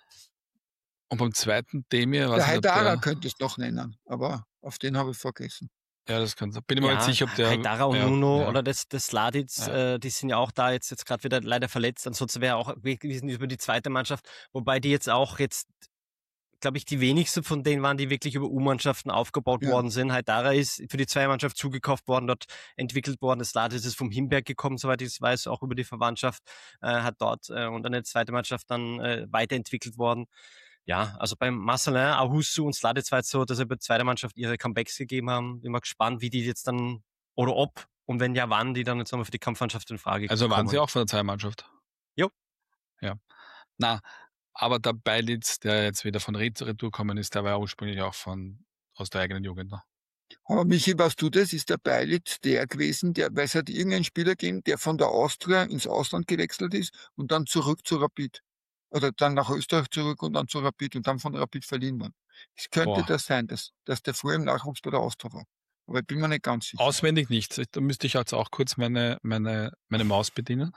Und beim zweiten Demir, Der weiß ich nicht, ob Haidara der, könnte es noch nennen, aber auf den habe ich vergessen. ja, das kann sein. Bin ich mir Ja, nicht sicher, ob der, Haidara und ja, Nuno ja. oder das, das Sladic, Ja. äh, die sind ja auch da jetzt, jetzt gerade wieder leider verletzt. Ansonsten wäre auch weg gewesen über die zweite Mannschaft, wobei die jetzt auch jetzt, glaube ich, die wenigsten von denen waren, die wirklich über U-Mannschaften aufgebaut Ja. worden sind. Haidara ist für die Zweiermannschaft zugekauft worden, dort entwickelt worden. Das Sladic ist vom Himberg gekommen, soweit ich es weiß, auch über die Verwandtschaft, äh, hat dort äh, und eine zweite Mannschaft dann äh, weiterentwickelt worden. Ja, also beim Marcelin, Ahusu und Sladic war es so, dass sie bei der zweiten Mannschaft ihre Comebacks gegeben haben. Bin mal gespannt, wie die jetzt dann, oder ob, und wenn ja, wann die dann jetzt nochmal für die Kampfmannschaft in Frage Also waren kommen. sie auch von der Zweiermannschaft? Jo. Ja. Na, aber der Beilitz, der jetzt wieder von Retour gekommen ist, der war ja ursprünglich auch von, aus der eigenen Jugend. Ne? Aber Michi, weißt du das? Ist der Beilitz der gewesen, der, weil es hat irgendeinen Spieler gegeben, der von der Austria ins Ausland gewechselt ist und dann zurück zu Rapid. Oder dann nach Österreich zurück und dann zu Rapid und dann von Rapid verliehen worden. Es könnte Boah. das sein, dass, dass der früher im Nachwuchs bei der Austria war. Aber ich bin mir nicht ganz sicher. Auswendig nicht. Da müsste ich jetzt auch kurz meine, meine, meine Maus bedienen.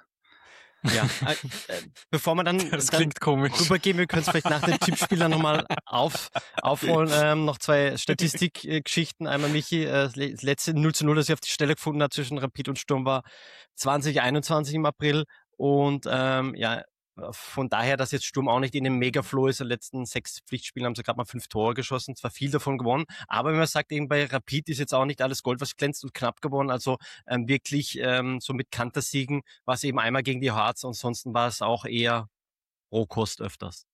Ja, äh, äh, bevor wir dann, Das dann klingt komisch. rübergehen, wir können es vielleicht nach dem Tippspiel dann nochmal auf, aufholen. Ähm, noch zwei Statistikgeschichten. Einmal Michi, äh, das letzte null zu null, das sie auf die Stelle gefunden hat zwischen Rapid und Sturm, war zwanzig einundzwanzig im April. Und ähm, ja, von daher, dass jetzt Sturm auch nicht in dem Mega-Flow ist. In den letzten sechs Pflichtspielen haben sie gerade mal fünf Tore geschossen, zwar viel davon gewonnen, aber wenn man sagt, eben bei Rapid ist jetzt auch nicht alles Gold, was glänzt und knapp gewonnen, also ähm, wirklich ähm, so mit Kantersiegen war es eben einmal gegen die Harz, ansonsten war es auch eher Rohkost öfters.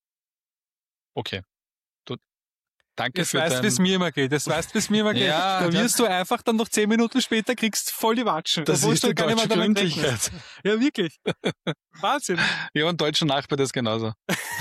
Okay. Du, danke Das für weißt, dein... wie es mir immer geht. Das weißt, wie es mir immer geht. Ja, da das- wirst du einfach dann noch zehn Minuten später kriegst voll die Watschen. Das obwohl ist du die gar nicht mehr deutsche damit rechnest. Gründlichkeit. Ja, wirklich. Wahnsinn. Ja, und deutscher Nachbar das genauso.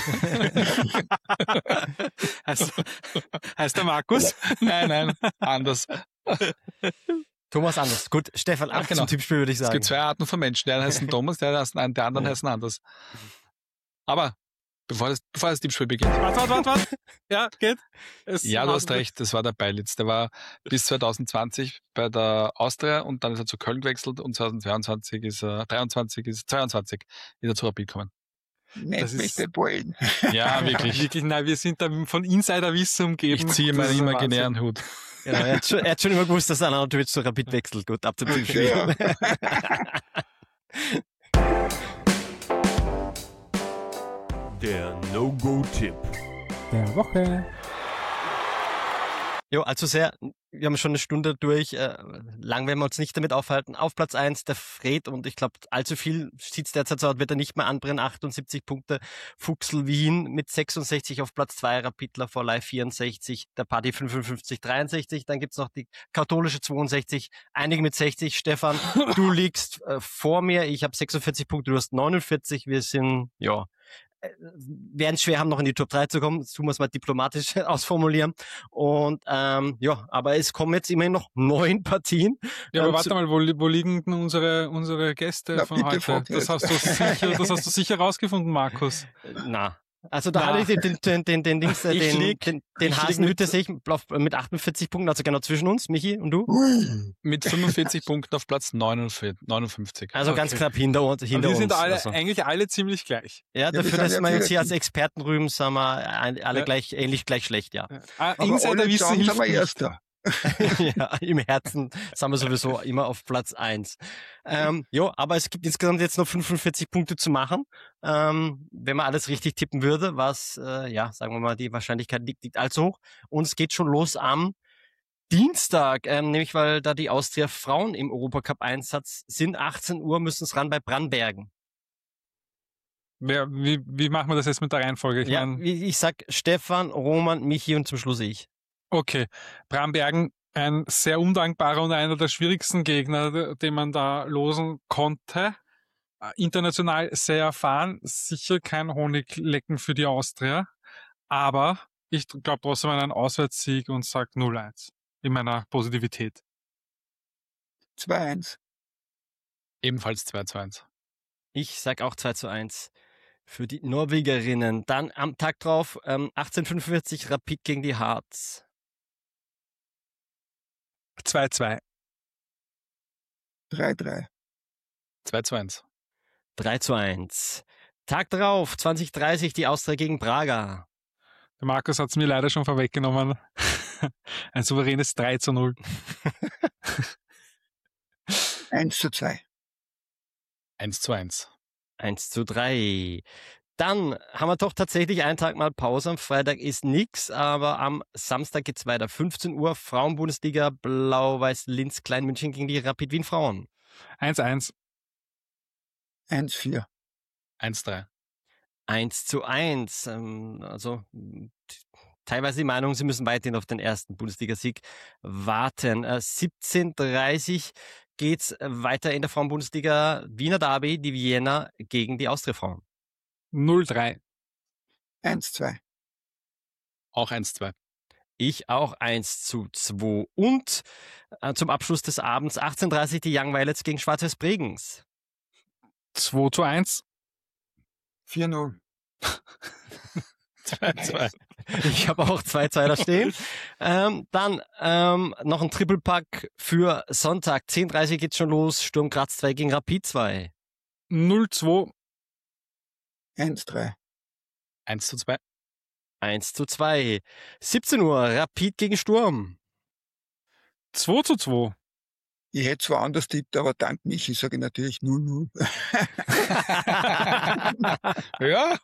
heißt, heißt der Markus? Nein, nein, anders. Thomas anders. Gut, Stefan, ab Ach, genau. zum Tippspiel würde ich Es sagen. gibt zwei Arten von Menschen. Der eine heißt Thomas, der, heißt, der anderen Ja. heißen anders. Aber bevor das, bevor das Tippspiel beginnt. Warte, warte, warte, warte. Ja, geht. Es Ja, du hast war- recht, das war der Beilitz. Der war bis zwanzig zwanzig bei der Austria und dann ist er zu Köln gewechselt und zwanzig zweiundzwanzig ist er, dreiundzwanzig ist, zweiundzwanzig ist er zu Rapid gekommen. Nicht das mit ist- den Ballen. Ja, wirklich. Wirklich, nein, wir sind da von Insiderwissen umgeben. Ich ziehe Das meinen ist ein imaginären Hut. Genau, er, hat schon, er hat schon immer gewusst, dass er natürlich zu Rapid wechselt. Gut, ab zum Tippspiel. Ja. Der No-Go-Tipp. Der Woche. Jo, also sehr, wir haben schon eine Stunde durch, äh, lang werden wir uns nicht damit aufhalten. Auf Platz eins der Fred und ich glaube, allzu viel sieht's derzeit so aus, wird er nicht mehr anbrennen, achtundsiebzig Punkte. Fuchsel Wien mit sechsundsechzig auf Platz zwei, Rapidler for Life vierundsechzig, der Party fünfundfünfzig, dreiundsechzig, dann gibt's noch die katholische zweiundsechzig, einige mit sechzig. Stefan, du liegst äh, vor mir, ich habe sechsundvierzig Punkte, du hast neunundvierzig, wir sind, ja, werden es schwer haben, noch in die Top drei zu kommen. Das tun wir es mal diplomatisch ausformulieren. Und ähm, ja, aber es kommen jetzt immerhin noch neun Partien. Ja, aber ähm, warte mal, wo, wo liegen denn unsere, unsere Gäste Na, von bitte heute? frag Das jetzt. hast, du sicher, das hast du sicher rausgefunden, Markus. Na. Also da Na. hatte ich den, den, den, den, Dings, äh, Ich den, lieg- den, den ich lieg Hasenhütte mit- sehe ich auf- mit achtundvierzig Punkten, also genau zwischen uns, Michi und du. Ui. Mit fünfundvierzig Punkten auf Platz neunundfünfzig. Also ganz Okay. knapp hinter uns. Und Hinter wir sind uns. alle, also. eigentlich alle ziemlich gleich. Ja, wir dafür, sind dass ja wir uns hier vierten. als Experten rühmen, sind wir ein- alle Ja. gleich, ähnlich gleich schlecht, ja. Ah, Aber Insider alle wissen zusammen hilft sind wir nicht. Erster. Ja, im Herzen sind wir sowieso immer auf Platz eins. Ähm, jo, aber es gibt insgesamt jetzt noch fünfundvierzig Punkte zu machen. Ähm, wenn man alles richtig tippen würde, was, äh, ja, sagen wir mal, die Wahrscheinlichkeit liegt nicht allzu hoch. Und es geht schon los am Dienstag, ähm, nämlich weil da die Austria Frauen im Europacup-Einsatz sind. achtzehn Uhr müssen es ran bei Brandbergen. Wer, wie, wie machen wir das jetzt mit der Reihenfolge? Ich Ja, mein, wie ich sag, Stefan, Roman, Michi und zum Schluss ich. okay, Brambergen, ein sehr undankbarer und einer der schwierigsten Gegner, den man da losen konnte. Äh, International sehr erfahren, sicher kein Honiglecken für die Austria, aber ich glaube trotzdem an einen Auswärtssieg und sage null eins in meiner Positivität. zwei eins. Ebenfalls zwei zu eins. Ich sag auch zwei zu eins für die Norwegerinnen. Dann am Tag drauf, ähm, achtzehn Uhr fünfundvierzig, Rapid gegen die Hearts. zwei zwei. drei drei. zwei zu eins. drei zu eins. Tag drauf, zwanzig Uhr dreißig, die Austria gegen Braga. Der Markus hat es mir leider schon vorweggenommen. Ein souveränes drei zu null. eins zu zwei. eins zu eins. eins zu drei. Dann haben wir doch tatsächlich einen Tag mal Pause. Am Freitag ist nix, aber am Samstag geht's weiter. fünfzehn Uhr, Frauenbundesliga, Blau-Weiß Linz, Kleinmünchen gegen die Rapid Wien Frauen. eins eins. eins vier. eins drei. eins zu eins. Ähm, also t- teilweise die Meinung, sie müssen weiterhin auf den ersten Bundesligasieg warten. Äh, siebzehn Uhr dreißig geht's weiter in der Frauenbundesliga. Wiener Derby, die Vienna gegen die Austria-Frauen. null drei. eins zwei. Auch eins zwei. Ich auch eins zu zwei. Und äh, zum Abschluss des Abends achtzehn Uhr dreißig die Young Violets gegen Schwarz-Weiß Bregenz. zwei zu eins. vier null. zwei zu zwei. Ich habe auch zwei Zwei da stehen. ähm, dann ähm, noch ein Triple-Pack für Sonntag. zehn Uhr dreißig geht's schon los. Sturm Graz zwei gegen Rapid zwei. null zwei. eins drei. eins zu zwei. eins zu zwei. siebzehn Uhr Rapid gegen Sturm. zwei zu zwei. Ich hätte zwar anders tippt, aber dank Michi sage ich natürlich null null. Ja.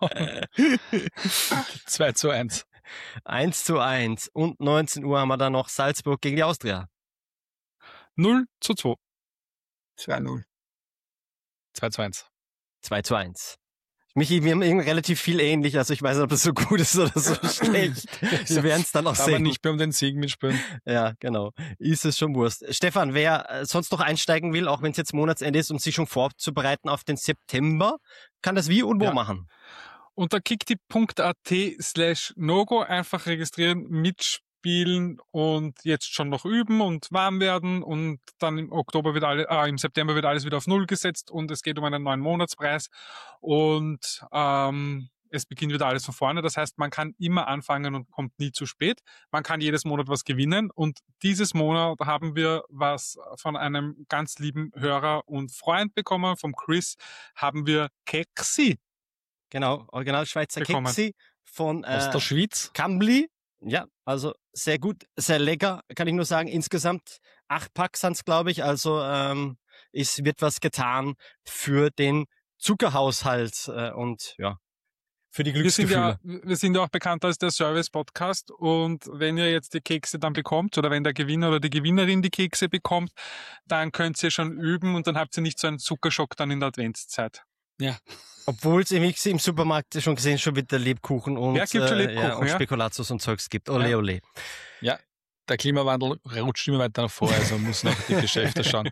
zwei zu eins. eins zu eins. Und neunzehn Uhr haben wir dann noch Salzburg gegen die Austria. null zu zwei. zwei null. zwei zu eins. zwei zu eins. Michi, wir haben irgendwie relativ viel ähnlich, also ich weiß nicht, ob das so gut ist oder so schlecht. Wir werden es dann auch Aber sehen. nicht mehr um den Sieg mitspielen. Ja, genau. Ist es schon Wurst. Stefan, wer äh, sonst noch einsteigen will, auch wenn es jetzt Monatsende ist, um sich schon vorzubereiten auf den September, kann das wie und wo Ja. machen. Unter kicktipp.at slash Nogo einfach registrieren, mitspielen und jetzt schon noch üben und warm werden und dann im Oktober wird alle, äh, im September wird alles wieder auf Null gesetzt und es geht um einen neuen Monatspreis und ähm, es beginnt wieder alles von vorne. Das heißt, man kann immer anfangen und kommt nie zu spät. Man kann jedes Monat was gewinnen und dieses Monat haben wir was von einem ganz lieben Hörer und Freund bekommen. Vom Chris haben wir Keksi. Genau, Original Schweizer Bekommen. Keksi von Aus äh, der Schweiz. Kambli. Ja, also sehr gut, sehr lecker, kann ich nur sagen. Insgesamt acht Packs sind's, glaube ich. Also ähm, es wird was getan für den Zuckerhaushalt äh, und ja, für die Wir sind, Glücksgefühle. ja, wir sind ja auch bekannt als der Service-Podcast und wenn ihr jetzt die Kekse dann bekommt oder wenn der Gewinner oder die Gewinnerin die Kekse bekommt, dann könnt ihr schon üben und dann habt ihr nicht so einen Zuckerschock dann in der Adventszeit. Ja. Obwohl es im, im Supermarkt schon gesehen schon wieder Lebkuchen und, Ja, gibt schon äh, Lebkuchen, ja, und ja. Spekulatius und Zeugs gibt. Ole, Ja. ole. Ja. Der Klimawandel rutscht immer weiter nach vor, also man muss noch die Geschäfte schauen.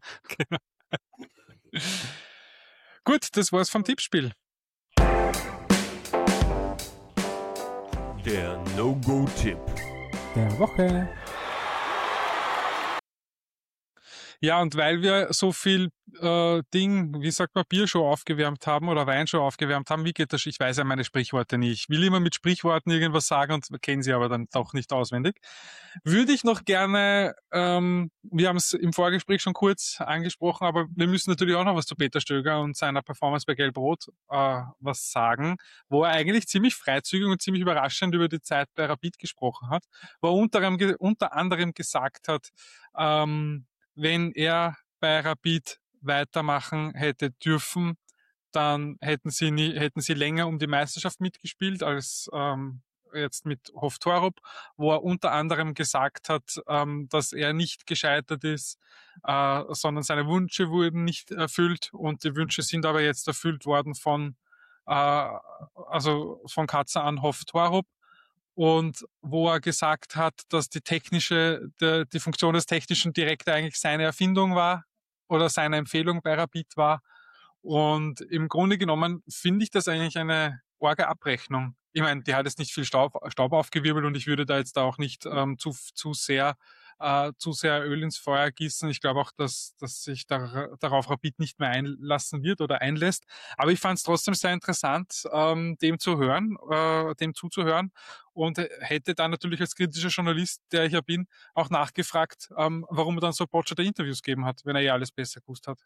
Gut, das war's vom Tippspiel. Der No-Go-Tipp der Woche. Ja, und weil wir so viel äh, Ding, wie sagt man, Biershow aufgewärmt haben oder Weinshow aufgewärmt haben, wie geht das? Ich weiß ja meine Sprichworte nicht. Ich will immer mit Sprichworten irgendwas sagen und kennen sie aber dann doch nicht auswendig. Würde ich noch gerne, ähm, wir haben es im Vorgespräch schon kurz angesprochen, aber wir müssen natürlich auch noch was zu Peter Stöger und seiner Performance bei Gelb-Rot äh, was sagen, wo er eigentlich ziemlich freizügig und ziemlich überraschend über die Zeit bei Rapid gesprochen hat, wo er unter anderem, unter anderem gesagt hat, ähm, wenn er bei Rapid weitermachen hätte dürfen, dann hätten sie nie, hätten sie länger um die Meisterschaft mitgespielt als ähm, jetzt mit Hoftorup, wo er unter anderem gesagt hat, ähm, dass er nicht gescheitert ist, äh, sondern seine Wünsche wurden nicht erfüllt und die Wünsche sind aber jetzt erfüllt worden von äh, also von Katzer an Hoftorup. Und wo er gesagt hat, dass die technische, die, die Funktion des technischen Direktors eigentlich seine Erfindung war oder seine Empfehlung bei Rapid war. Und im Grunde genommen finde ich das eigentlich eine arge Abrechnung. Ich meine, die hat jetzt nicht viel Staub, Staub aufgewirbelt und ich würde da jetzt auch nicht ähm, zu, zu sehr äh, zu sehr Öl ins Feuer gießen. Ich glaube auch, dass, dass sich da, darauf Rapid nicht mehr einlassen wird oder einlässt. Aber ich fand es trotzdem sehr interessant, ähm, dem zu hören, äh, dem zuzuhören und hätte dann natürlich als kritischer Journalist, der ich ja bin, auch nachgefragt, ähm, warum er dann so botscherte Interviews gegeben hat, wenn er ja alles besser gewusst hat.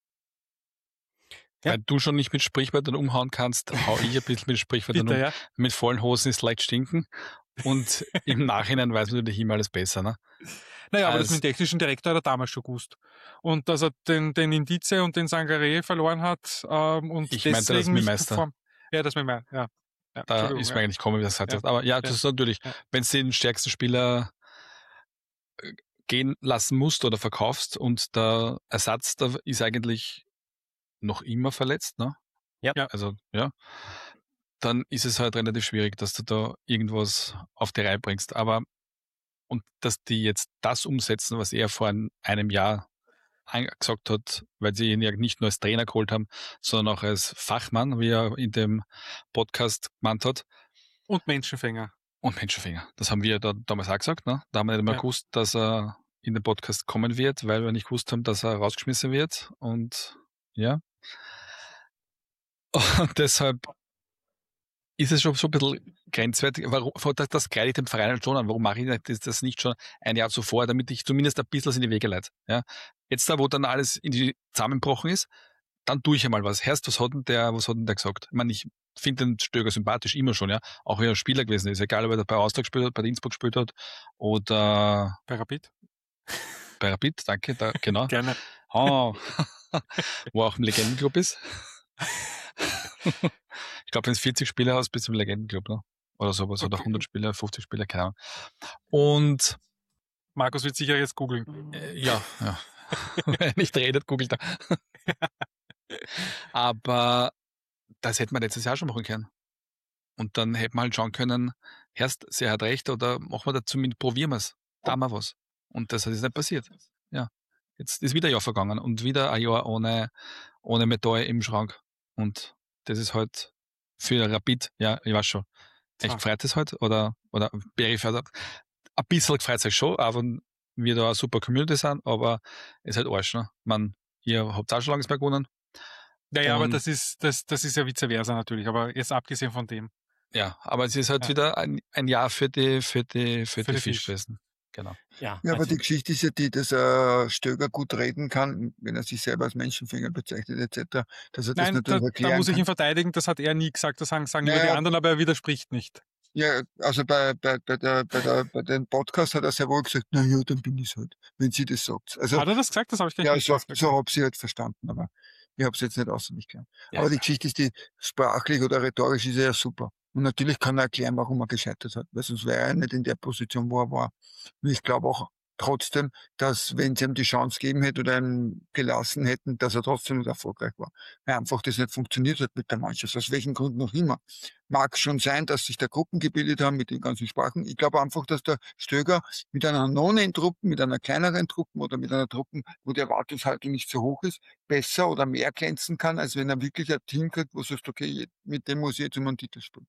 Ja. Weil du schon nicht mit Sprichwörtern umhauen kannst, hau ich ein bisschen mit Sprichwörtern Bitte, um. ja. Mit vollen Hosen ist leicht stinken. Und im Nachhinein weiß man natürlich immer alles besser, ne? Naja, aber also, das mit dem technischen Direktor hat er damals schon gewusst. Und dass er den, den Indice und den Sangaré verloren hat ähm, und ich deswegen meinte das mit nicht Meister. Perform- Ja, das mit Meister, ja. ja Da ist mir ja. eigentlich gekommen, wie das gesagt ja. hat. Aber ja, das ja. ist natürlich, ja. wenn du den stärksten Spieler gehen lassen musst oder verkaufst und der Ersatz da ist eigentlich noch immer verletzt, ne? Ja. Also, ja. Dann ist es halt relativ schwierig, dass du da irgendwas auf die Reihe bringst. Aber, und dass die jetzt das umsetzen, was er vor einem Jahr gesagt hat, weil sie ihn ja nicht nur als Trainer geholt haben, sondern auch als Fachmann, wie er in dem Podcast gemeint hat. Und Menschenfänger. Und Menschenfänger. Das haben wir da damals auch gesagt, ne? Da haben wir nicht mehr ja. gewusst, dass er in den Podcast kommen wird, weil wir nicht gewusst haben, dass er rausgeschmissen wird. Und ja. Und deshalb ist es schon so ein bisschen grenzwertig. Warum, das, das kreide ich dem Verein halt schon an. Warum mache ich das nicht schon ein Jahr zuvor, damit ich zumindest ein bisschen in die Wege leite? Ja? Jetzt da, wo dann alles in die zusammenbrochen ist, dann tue ich einmal was. Herrst, was hat denn der, was hat denn der gesagt? Ich meine, ich finde den Stöger sympathisch, immer schon, ja. Auch wenn er Spieler gewesen ist. Egal, ob er bei Austria gespielt hat, bei Innsbruck gespielt hat oder bei Rapid. Bei Rapid, danke, da, genau. Gerne. Oh. Wo auch ein Legendenclub ist. Ich glaube, wenn es vierzig Spieler hast, bist du im Legendenclub, ne? Oder sowas. Okay. Oder hundert Spieler, fünfzig Spieler, keine Ahnung. Und Markus wird sicher jetzt googeln. Äh, ja, ja. Wenn er nicht redet, googelt er. Aber das hätte man letztes Jahr schon machen können. Und dann hätte man halt schauen können, erst, sie hat recht, oder machen wir da zumindest, probieren wir es. Da haben wir was. Und das ist nicht passiert. Ja. Jetzt ist wieder ein Jahr vergangen und wieder ein Jahr ohne, ohne Metall im Schrank. Und das ist halt für Rapid, ja, ich weiß schon. Echt gefreut es halt, oder, oder peripher. Ein bisschen gefreut es euch schon, auch wenn wir da eine super Community sind, aber es ist halt Arsch, ne? Man, ihr habt auch schon lange gewonnen. Ja, ja, aber das ist, das, das ist ja vice versa natürlich, aber jetzt abgesehen von dem. Ja, aber es ist halt ja. wieder ein, ein Jahr für die, für die, für, für die, die Fisch gewesen. Genau. Ja, ja, aber also die Geschichte ist ja die, dass er Stöger gut reden kann, wenn er sich selber als Menschenfinger bezeichnet et cetera. Dass er das Nein, natürlich da, erklären da muss ich kann. ihn verteidigen, das hat er nie gesagt, das sagen, sagen naja, über die anderen, aber er widerspricht nicht. Ja, also bei, bei, bei, der, bei, der, bei dem Podcast hat er sehr wohl gesagt, na ja, dann bin ich halt, wenn sie das sagt. Also, hat er das gesagt? Das habe ich gar nicht Ja, so, gesagt. so habe ich sie halt verstanden, aber ich habe es jetzt nicht auswendig gelernt. Ja, aber die ja. Geschichte ist, die sprachlich oder rhetorisch ist er ja super. Und natürlich kann er erklären, warum er gescheitert hat, weil sonst wäre er nicht in der Position, wo er war. Und ich glaube auch trotzdem, dass wenn sie ihm die Chance gegeben hätten oder ihm gelassen hätten, dass er trotzdem nicht erfolgreich war. Weil einfach das nicht funktioniert hat mit der Mannschaft, aus welchen Gründen noch immer. Mag schon sein, dass sich da Gruppen gebildet haben mit den ganzen Sprachen. Ich glaube einfach, dass der Stöger mit einer Non-Truppe, mit einer kleineren Truppe oder mit einer Truppe, wo die Erwartungshaltung nicht so hoch ist, besser oder mehr glänzen kann, als wenn er wirklich ein Team kriegt, wo du sagst, okay, mit dem muss ich jetzt um einen Titel spielen.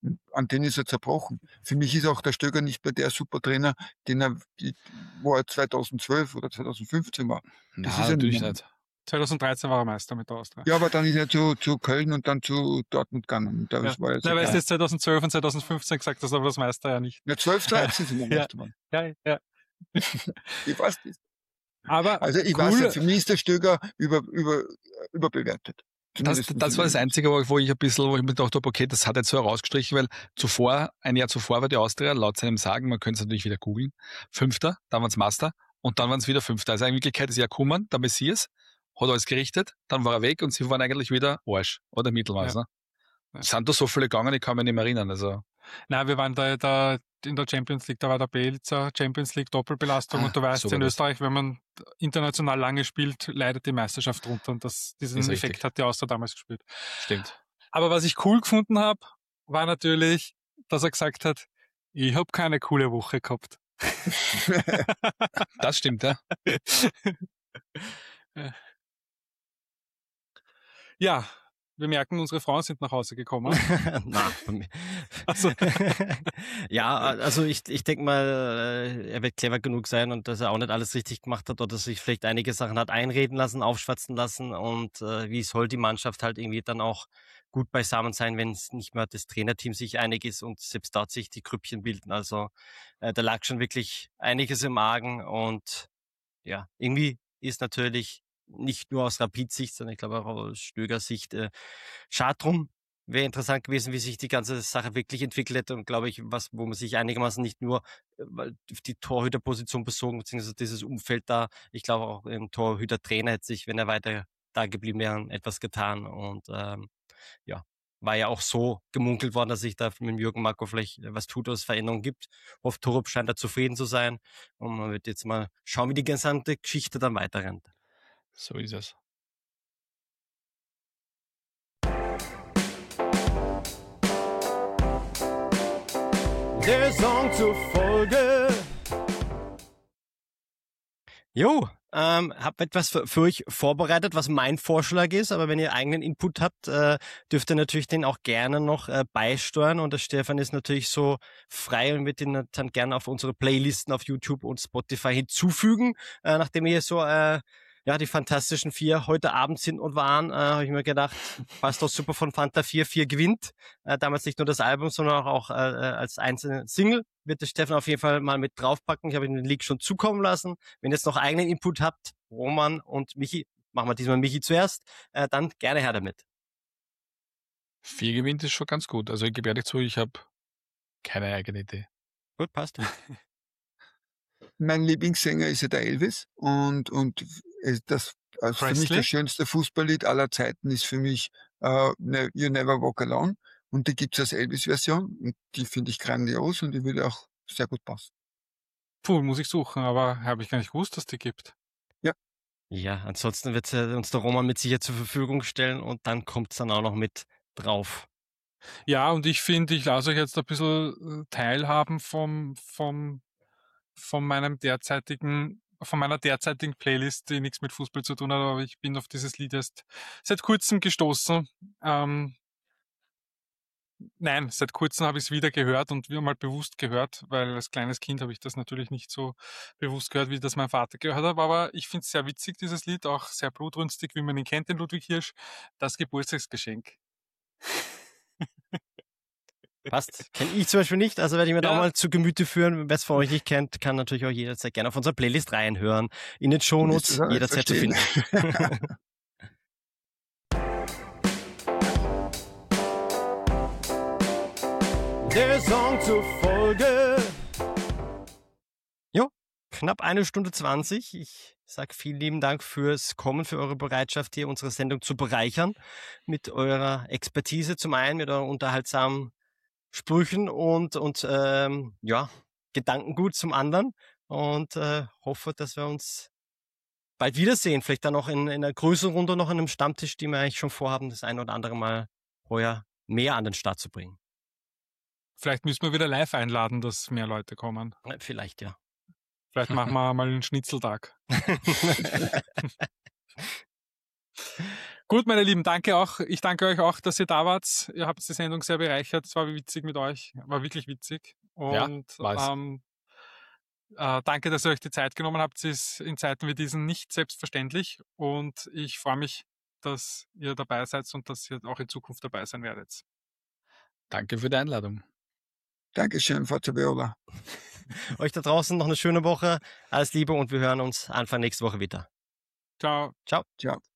An denen ist er zerbrochen. Für mich ist auch der Stöger nicht mehr der Supertrainer, den er, die, wo er zweitausendzwölf oder zweitausendfünfzehn war. Das Nein, ist er natürlich mehr. nicht. zweitausenddreizehn war er Meister mit der Austria. Ja, aber dann ist er zu, zu Köln und dann zu Dortmund gegangen. Das Ja. war jetzt Na, weil du egal. jetzt zweitausendzwölf und zweitausendfünfzehn gesagt hast, aber das Meister ja nicht. Ja, zwölf, dreizehn sind wir Ja. Meister geworden. Ja, ja. Ich weiß das. Aber Also ich cool, weiß nicht, für mich ist der Stöger über, über, überbewertet. Das, Zumindest das war das für mich. Einzige, wo wo ich ein bisschen, wo ich mir gedacht habe, okay, das hat jetzt so herausgestrichen, weil zuvor, ein Jahr zuvor war die Austria, laut seinem Sagen, man könnte es natürlich wieder googeln, Fünfter, dann waren es Master und dann waren es wieder Fünfter. Also in Wirklichkeit ist ja Kuman, der Messias, hat alles gerichtet, dann war er weg und sie waren eigentlich wieder Arsch oder Mittelmaß. Ja. Ne? Ja. Sind da so viele gegangen, ich kann mich nicht mehr erinnern. Also nein, wir waren da, da in der Champions League, da war der Belzer Champions League Doppelbelastung Ah, und du weißt, so war in das. Österreich, wenn man international lange spielt, leidet die Meisterschaft drunter und das, diesen Ist Effekt richtig. hat die Austria damals gespürt. stimmt. Aber was ich cool gefunden habe, war natürlich, dass er gesagt hat, ich habe keine coole Woche gehabt. Das stimmt, ja. Ja, wir merken, unsere Frauen sind nach Hause gekommen. Na, von mir. Also, Ja, also ich, ich denke mal, äh, er wird clever genug sein und dass er auch nicht alles richtig gemacht hat oder sich vielleicht einige Sachen hat einreden lassen, aufschwatzen lassen und äh, wie soll die Mannschaft halt irgendwie dann auch gut beisammen sein, wenn es nicht mehr das Trainerteam sich einig ist und selbst dort sich die Grüppchen bilden. Also äh, da lag schon wirklich einiges im Argen und ja, irgendwie ist natürlich nicht nur aus Rapid-Sicht, sondern ich glaube auch aus Stöger-Sicht äh, schade drum. Wäre interessant gewesen, wie sich die ganze Sache wirklich entwickelt hätte und glaube ich, was, wo man sich einigermaßen nicht nur äh, weil auf die Torhüterposition bezogen, beziehungsweise dieses Umfeld da, ich glaube auch im Torhüter-Trainer hätte sich, wenn er weiter da geblieben wäre, etwas getan und ähm, ja, war ja auch so gemunkelt worden, dass sich da mit dem Jürgen Marco vielleicht was tut, was Veränderungen gibt. Hofft, Torup scheint da zufrieden zu sein und man wird jetzt mal schauen, wie die gesamte Geschichte dann weiterrennt. So ist es. Der Song zur Folge. Jo, ähm, hab etwas für, für euch vorbereitet, was mein Vorschlag ist, aber wenn ihr eigenen Input habt, äh, dürft ihr natürlich den auch gerne noch äh, beisteuern und der Stefan ist natürlich so frei und wird den dann gerne auf unsere Playlisten auf YouTube und Spotify hinzufügen, äh, nachdem wir hier so äh, ja die fantastischen vier heute Abend sind und waren, äh, habe ich mir gedacht, passt doch super von Fanta vier, vier gewinnt, äh, damals nicht nur das Album, sondern auch äh, als einzelne Single, wird der Stefan auf jeden Fall mal mit draufpacken, ich habe ihm den Link schon zukommen lassen. Wenn ihr jetzt noch eigenen Input habt, Roman und Michi, machen wir diesmal Michi zuerst, äh, dann gerne her damit. Vier gewinnt ist schon ganz gut. Also ich gebe ehrlich zu, ich habe keine eigene Idee. Gut, passt. Mein Lieblingssänger ist ja der Elvis und, und es- das, also für mich Presley? das schönste Fußballlied aller Zeiten ist für mich äh, ne, You Never Walk Alone und die gibt's als Elvis-Version und die finde ich grandios und die würde auch sehr gut passen. puh, muss ich suchen, aber habe ich gar nicht gewusst, dass die gibt. Ja, ansonsten wird äh, uns der Roman mit sicher zur Verfügung stellen und dann kommt's dann auch noch mit drauf. Ja, und ich finde, ich lasse euch jetzt ein bisschen äh, teilhaben vom, vom, von meinem derzeitigen, von meiner derzeitigen Playlist, die nichts mit Fußball zu tun hat, aber ich bin auf dieses Lied erst seit kurzem gestoßen. Ähm, nein, seit kurzem habe ich es wieder gehört und wieder mal bewusst gehört, weil als kleines Kind habe ich das natürlich nicht so bewusst gehört, wie das mein Vater gehört hat, aber ich finde es sehr witzig, dieses Lied, auch sehr blutrünstig, wie man ihn kennt, den Ludwig Hirsch, das Geburtstagsgeschenk. Passt. Kenne ich zum Beispiel nicht, also werde ich mir da Ja. auch mal zu Gemüte führen. Wer es von euch nicht kennt, kann natürlich auch jederzeit gerne auf unserer Playlist reinhören. In den Shownotes Das ist jederzeit zu verstehen. finden. Der Song zur Folge. Knapp eine Stunde zwanzig. Ich sage vielen lieben Dank fürs Kommen, für eure Bereitschaft, hier unsere Sendung zu bereichern. Mit eurer Expertise zum einen, mit euren unterhaltsamen Sprüchen und, und ähm, ja, Gedankengut zum anderen. Und äh, hoffe, dass wir uns bald wiedersehen. Vielleicht dann noch in, in einer größeren Runde, noch in einem Stammtisch, die wir eigentlich schon vorhaben, das ein oder andere Mal heuer mehr an den Start zu bringen. Vielleicht müssen wir wieder live einladen, dass mehr Leute kommen. Äh, Vielleicht, ja. Vielleicht machen wir mal einen Schnitzeltag. Gut, meine Lieben, danke auch. Ich danke euch auch, dass ihr da wart. Ihr habt die Sendung sehr bereichert. Es war witzig mit euch. War wirklich witzig. Und Ja, war's. ähm, äh, danke, dass ihr euch die Zeit genommen habt. Es ist in Zeiten wie diesen nicht selbstverständlich. Und ich freue mich, dass ihr dabei seid und dass ihr auch in Zukunft dabei sein werdet. Danke für die Einladung. Dankeschön, Forza Viola. Euch da draußen noch eine schöne Woche. Alles Liebe und wir hören uns Anfang nächste Woche wieder. Ciao. Ciao. Ciao.